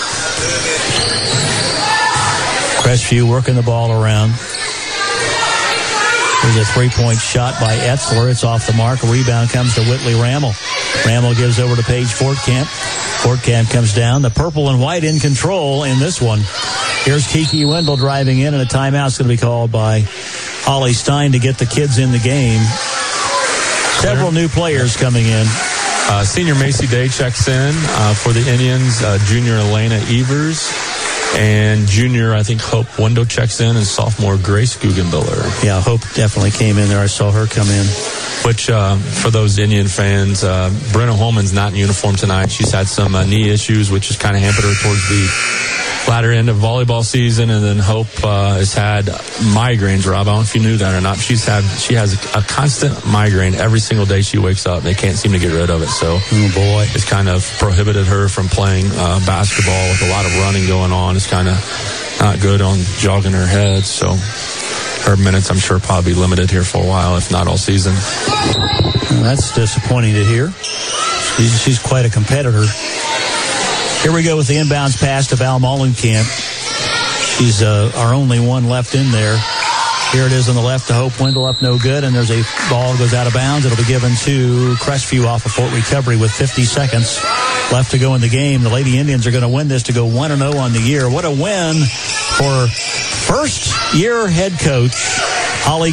Crestview working the ball around. There's a three-point shot by Etzler. It's off the mark. A rebound comes to Whitley Rammel. Rammel gives over to Paige Fortcamp. Fortcamp comes down. The purple and white in control in this one. Here's Kiki Wendell driving in, and a timeout's going to be called by Holly Stein to get the kids in the game. Several new players coming in. Senior Macy Day checks in for the Indians. Junior Elena Evers. And junior, I think, Hope Wendell checks in, and sophomore Grace Guggenbiller. Yeah, Hope definitely came in there. I saw her come in. Which, for those Indian fans, Brenna Holman's not in uniform tonight. She's had some knee issues, which has kind of hampered her towards the latter end of volleyball season. And then Hope has had migraines, Rob. I don't know if you knew that or not. She has a constant migraine every single day she wakes up. They can't seem to get rid of it. So, oh boy, it's kind of prohibited her from playing basketball with a lot of running going on. It's kind of not good on jogging her head. So her minutes, I'm sure, probably limited here for a while, if not all season. Well, that's disappointing to hear. She's quite a competitor. Here we go with the inbounds pass to Val Mollenkamp. She's our only one left in there. Here it is on the left to Hope Wendell, up no good, and there's a ball goes out of bounds. It'll be given to Crestview off of Fort Recovery with 50 seconds left to go in the game. The Lady Indians are going to win this to go 1-0 on the year. What a win for first-year head coach Holly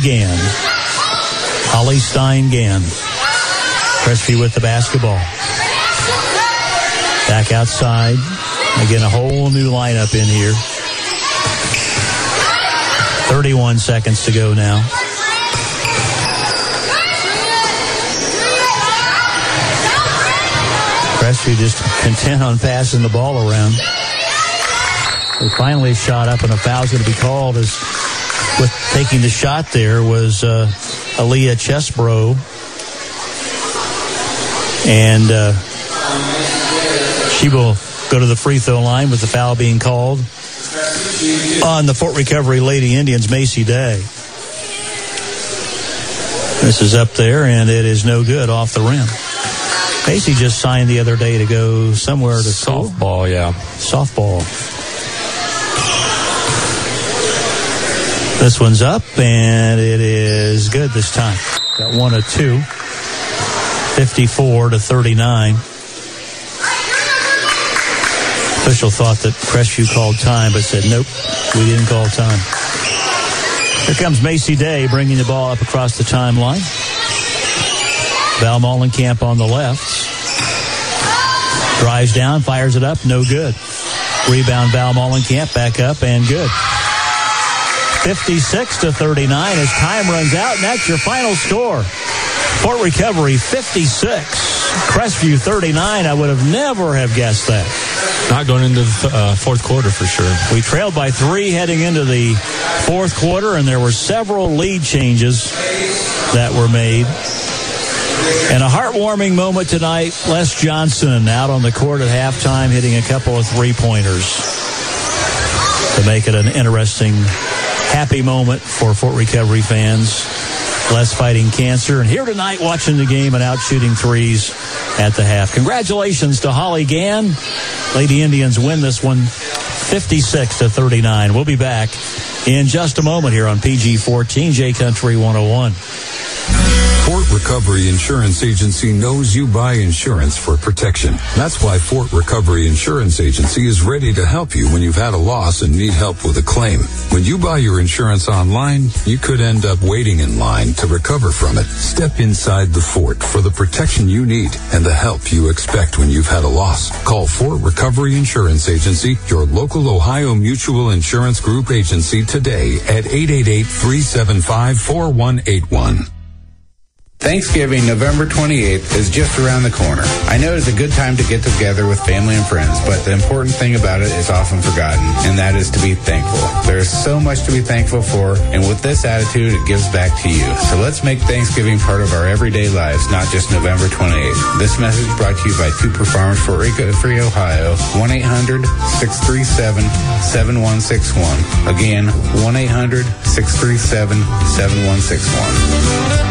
Stein Gann. Crestview with the basketball. Back outside. Again, a whole new lineup in here. 31 seconds to go now. Crestview just content on passing the ball around. They finally shot up, and a foul's going to be called. As with taking the shot there was Aaliyah Chesbro. And she will go to the free throw line with the foul being called on the Fort Recovery Lady Indians, Macy Day. This is up there, and it is no good, off the rim. Macy just signed the other day to go somewhere to softball, yeah. Softball. This one's up, and it is good this time. Got 1 of 2. 54-39. Official thought that Crestview called time, but said, nope, we didn't call time. Here comes Macy Day bringing the ball up across the timeline. Val Molenkamp on the left. Drives down, fires it up, no good. Rebound Val Molenkamp, back up, and good. 56-39 as time runs out, and that's your final score. Fort Recovery 56, Crestview 39. I would have never have guessed that. Not going into the fourth quarter for sure. We trailed by 3 heading into the fourth quarter, and there were several lead changes that were made. And a heartwarming moment tonight, Les Johnson out on the court at halftime hitting a couple of three-pointers to make it an interesting, happy moment for Fort Recovery fans. Les fighting cancer, and here tonight watching the game and out shooting threes at the half. Congratulations to Holly Gann. Lady Indians win this one 56-39. We'll be back in just a moment here on PG-14, J Country 101. Fort Recovery Insurance Agency knows you buy insurance for protection. That's why Fort Recovery Insurance Agency is ready to help you when you've had a loss and need help with a claim. When you buy your insurance online, you could end up waiting in line to recover from it. Step inside the Fort for the protection you need and the help you expect when you've had a loss. Call Fort Recovery Insurance Agency, your local Ohio Mutual Insurance Group agency today at 888-375-4181. Thanksgiving, November 28th, is just around the corner. I know it's a good time to get together with family and friends, but the important thing about it is often forgotten, and that is to be thankful. There is so much to be thankful for, and with this attitude, it gives back to you. So let's make Thanksgiving part of our everyday lives, not just November 28th. This message brought to you by Cooper Farms, Fort Recovery, Ohio, 1-800-637-7161. Again, 1-800-637-7161.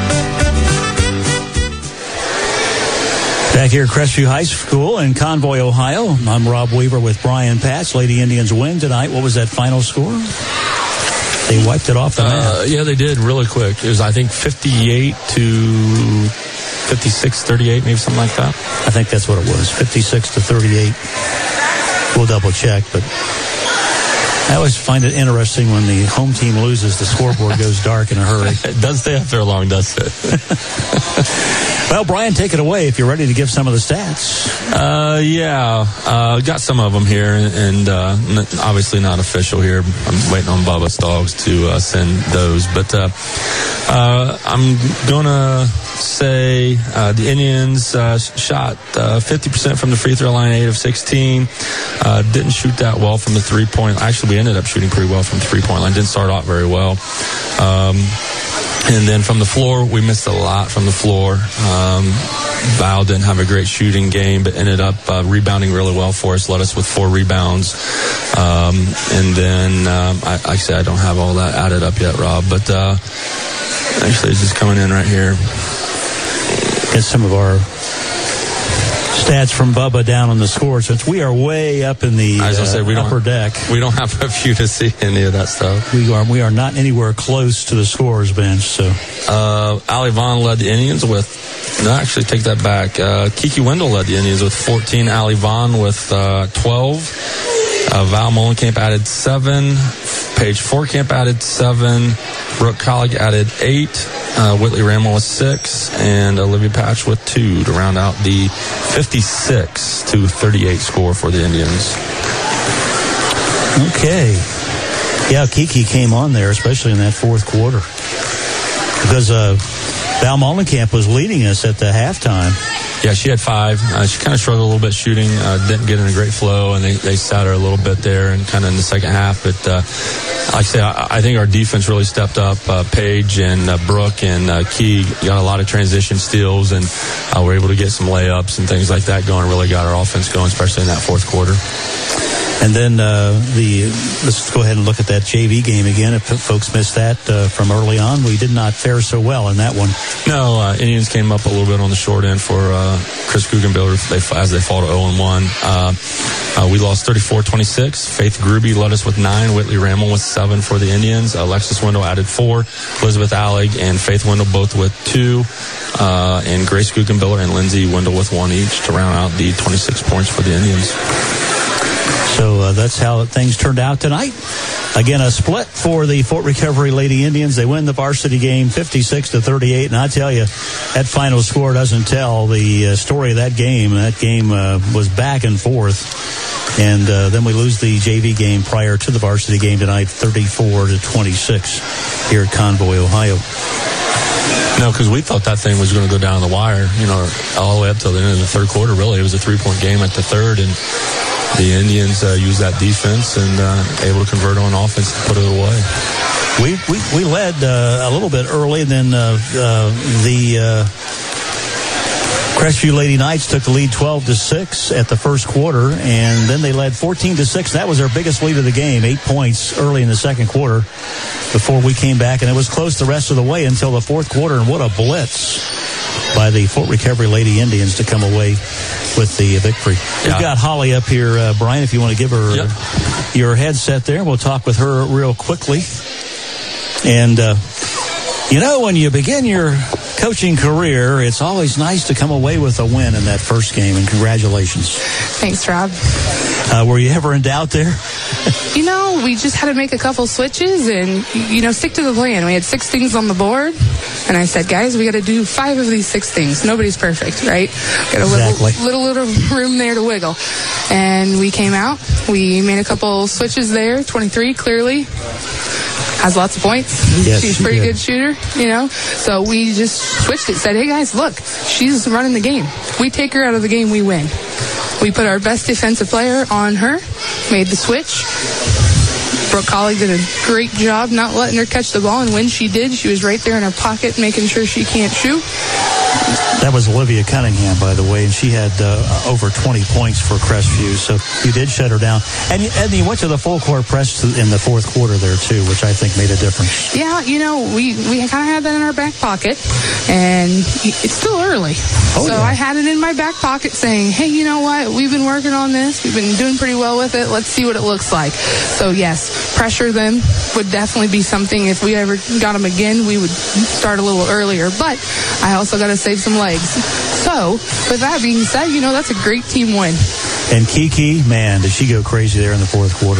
Back here at Crestview High School in Convoy, Ohio. I'm Rob Weaver with Brian Patch. Lady Indians win tonight. What was that final score? They wiped it off the map. Yeah, they did really quick. It was, I think, 58-56-38, maybe something like that. I think that's what it was, 56-38. We'll double check, but I always find it interesting when the home team loses, the scoreboard goes dark in a hurry. It does stay up there long, does it? Well, Brian, take it away if you're ready to give some of the stats. Got some of them here, and obviously not official here. I'm waiting on Bubba's Dogs to send those. But I'm going to say the Indians shot 50% from the free throw line, 8 of 16. Didn't shoot that well from the three-point. Actually, we ended up shooting pretty well from the three-point line. Didn't start out very well. And then from the floor, we missed a lot from the floor. Val didn't have a great shooting game, but ended up rebounding really well for us, led us with 4 rebounds. And then, I said I don't have all that added up yet, Rob, but actually it's just coming in right here. Get some of our stats from Bubba down on the score, since we are way up in the upper deck. We don't have a view to see any of that stuff. We are not anywhere close to the scorer's bench. So, Ali Vaughn led the Indians with. No, actually, take that back. Kiki Wendell led the Indians with 14. Ali Vaughn with 12. Val Molenkamp added 7. Paige Forkamp added 7. Brooke Collig added 8. Whitley Ramel with 6. And Olivia Patch with 2 to round out the 56-38 score for the Indians. Okay. Yeah, Kiki came on there, especially in that fourth quarter, because Val Molenkamp was leading us at the halftime. Yeah, she had 5. She kind of struggled a little bit shooting, didn't get in a great flow, and they sat her a little bit there and kind of in the second half. But like I say, I think our defense really stepped up. Paige and Brooke and Key got a lot of transition steals, and were able to get some layups and things like that going. Really got our offense going, especially in that fourth quarter. And then let's go ahead and look at that JV game again. If folks missed that from early on, we did not fare so well in that one. No, Indians came up a little bit on the short end for Chris Guggenbiller as they fall to 0-1. We lost 34-26. Faith Gruby led us with 9. Whitley Ramel with 7 for the Indians. Alexis Wendell added 4. Elizabeth Allig and Faith Wendell both with 2. And Grace Guggenbiller and Lindsay Wendell with 1 each to round out the 26 points for the Indians. So that's how things turned out tonight. Again, a split for the Fort Recovery Lady Indians. They win the varsity game 56-38. And I tell you, that final score doesn't tell the story of that game. That game was back and forth. And then we lose the JV game prior to the varsity game tonight, 34-26 here at Convoy, Ohio. No, because we thought that thing was going to go down the wire, all the way up till the end of the third quarter, really. It was a 3-point game at the third, and the Indians used that defense and able to convert on offense and put it away. We led a little bit early, and then the Crestview Lady Knights took the lead 12-6 at the first quarter, and then they led 14-6. That was their biggest lead of the game, 8 points early in the second quarter before we came back, and it was close the rest of the way until the fourth quarter, and what a blitz by the Fort Recovery Lady Indians to come away with the victory. Yeah. We've got Holly up here, Brian, if you want to give her your headset there. We'll talk with her real quickly. And, when you begin your coaching career, it's always nice to come away with a win in that first game, and congratulations. Thanks, Rob. Were you ever in doubt there? We just had to make a couple switches and, stick to the plan. We had 6 things on the board, and I said, guys, we got to do 5 of these 6 things. Nobody's perfect, right? Got a little room there to wiggle. And we came out. We made a couple switches there. 23, clearly. Has lots of points. Yes, she's a pretty good shooter, So we just switched it. Said, hey, guys, look, she's running the game. We take her out of the game, we win. We put our best defensive player on her, made the switch. Brooke Collie did a great job not letting her catch the ball, and when she did, she was right there in her pocket making sure she can't shoot. That was Olivia Cunningham, by the way, and she had over 20 points for Crestview, so you did shut her down. And you went to the full court press in the fourth quarter there, too, which I think made a difference. Yeah, we kind of had that in our back pocket, and it's still early. I had it in my back pocket saying, hey, you know what? We've been working on this. We've been doing pretty well with it. Let's see what it looks like. So, yes, pressure them would definitely be something. If we ever got them again, we would start a little earlier. But I also got to save some legs. So, with that being said, that's a great team win. And Kiki, man, did she go crazy there in the fourth quarter?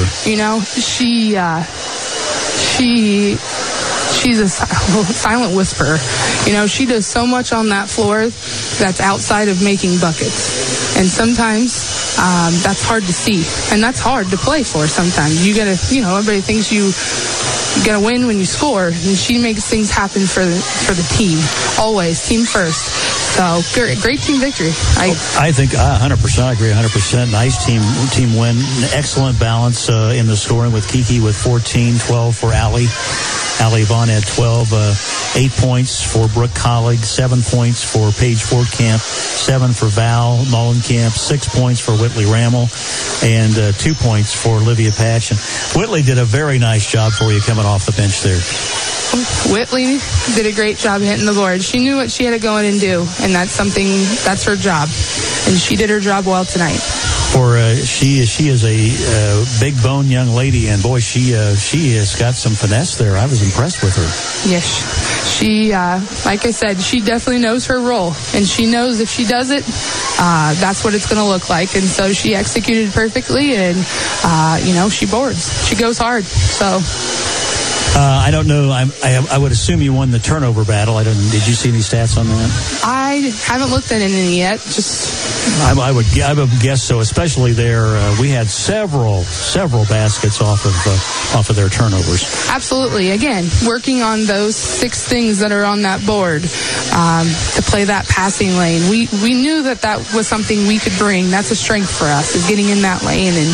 She's a silent whisperer. She does so much on that floor that's outside of making buckets. And sometimes that's hard to see. And that's hard to play for sometimes. You got to, everybody thinks you got to win when you score. And she makes things happen for the team. Always. Team first. So, great team victory. I think 100%. I agree 100%. Nice team win. Excellent balance in the scoring with Kiki with 14, 12 for Allie. Allie Vaughn had 12, 8 points for Brooke Collig, 7 points for Paige Fortcamp, 7 for Val Mullenkamp, 6 points for Whitley Ramel, and 2 points for Olivia Patch. And Whitley did a very nice job for you coming off the bench there. Whitley did a great job hitting the board. She knew what she had to go in and do, and that's her job. And she did her job well tonight. She is a big bone young lady, and boy, she has got some finesse there. I was impressed with her. Yes, she like I said, she definitely knows her role, and she knows if she does it, that's what it's going to look like. And so she executed perfectly, and she boards. She goes hard. So. I don't know. I would assume you won the turnover battle. Did you see any stats on that? I haven't looked at any yet. I would guess so. Especially there, we had several baskets off of their turnovers. Absolutely. Again, working on those 6 things that are on that board to play that passing lane. We knew that was something we could bring. That's a strength for us, is getting in that lane, and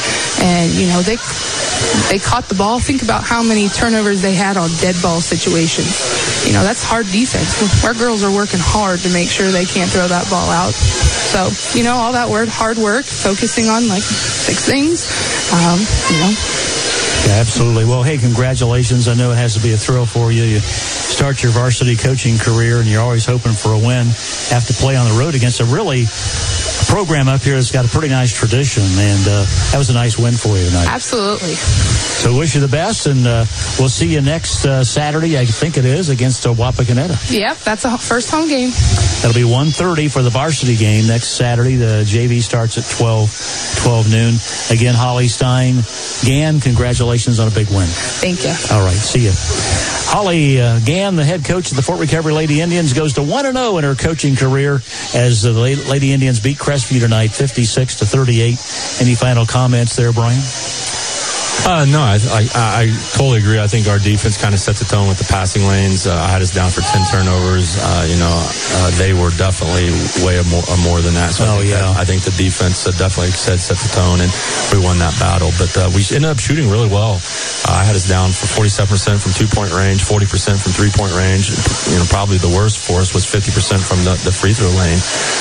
they caught the ball. Think about how many turnovers they had on dead ball situations. That's hard defense. Our girls are working hard to make sure they can't throw that ball out. So, all that hard work, focusing on 6 things, Yeah, absolutely. Well, hey, congratulations. I know it has to be a thrill for you. You start your varsity coaching career, and you're always hoping for a win. Have to play on the road against a really program up here that's got a pretty nice tradition, and that was a nice win for you tonight. Absolutely. So wish you the best, and we'll see you next Saturday, I think it is, against Wapakoneta. Yep, that's a first home game. That'll be 1:30 for the varsity game next Saturday. The JV starts at 12 noon. Again, Holly Stein, Gann, congratulations on a big win. Thank you. All right, see you. Holly Gann, the head coach of the Fort Recovery Lady Indians, goes to 1-0 in her coaching career as the Lady Indians beat Crestview tonight, 56-38. Any final comments there, Brian? No, I totally agree. I think our defense kind of set the tone with the passing lanes. I had us down for 10 turnovers. They were definitely way more than that. So I think the defense definitely set the tone, and we won that battle. But we ended up shooting really well. I had us down for 47% from 2-point range, 40% from 3-point range. Probably the worst for us was 50% from the free throw lane.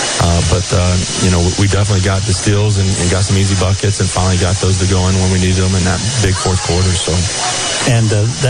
We definitely got the steals and got some easy buckets, and finally got those to go in when we needed them in that big fourth quarter. So, and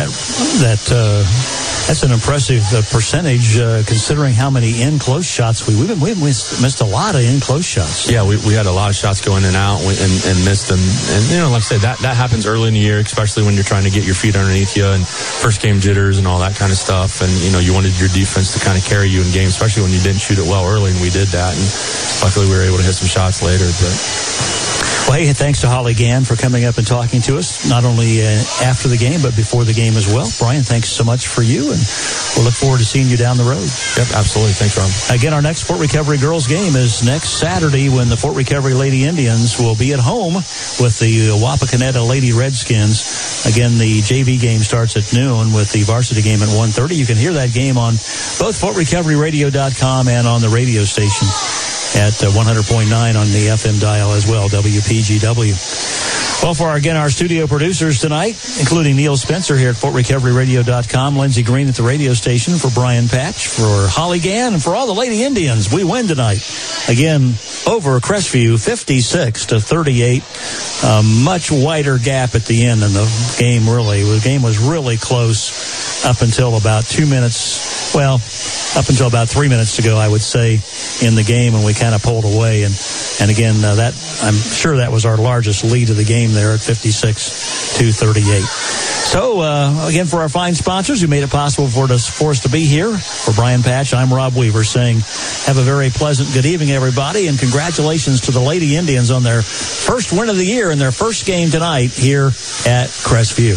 that's an impressive percentage considering how many in close shots we've missed a lot of in close shots. Yeah, we had a lot of shots going in and out and missed them. And like I said, that happens early in the year, especially when you're trying to get your feet underneath you and first game jitters and all that kind of stuff. And you wanted your defense to kind of carry you in games, especially when you didn't shoot it well early, and we did that. And luckily we were able to hit some shots later. Well, hey, thanks to Holly Gann for coming up and talking to us, not only after the game, but before the game as well. Brian, thanks so much for you, and we'll look forward to seeing you down the road. Yep, absolutely. Thanks, Ron. Again, our next Fort Recovery girls game is next Saturday when the Fort Recovery Lady Indians will be at home with the Wapakoneta Lady Redskins. Again, the JV game starts at noon with the varsity game at 1:30. You can hear that game on both FortRecoveryRadio.com and on the radio station at 100.9 on the FM dial as well, WPGW. Well, for our studio producers tonight, including Neil Spencer here at FortRecoveryRadio.com, Lindsey Green at the radio station, for Brian Patch, for Holly Gann, and for all the Lady Indians, we win tonight. Again, over Crestview, 56-38. A much wider gap at the end in the game, really. The game was really close up until about 2 minutes. Well, up until about 3 minutes to go, I would say, in the game, and we kind of pulled away. And again, that I'm sure that was our largest lead of the game there at 56-38. So, again, for our fine sponsors who made it possible for us to be here, for Brian Patch, I'm Rob Weaver saying have a very pleasant good evening, everybody, and congratulations to the Lady Indians on their first win of the year in their first game tonight here at Crestview.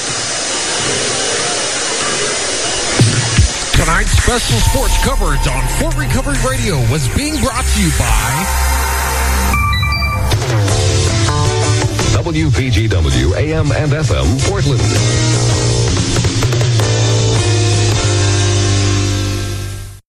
Tonight's special sports coverage on Fort Recovery Radio was being brought to you by WPGW AM and FM Portland.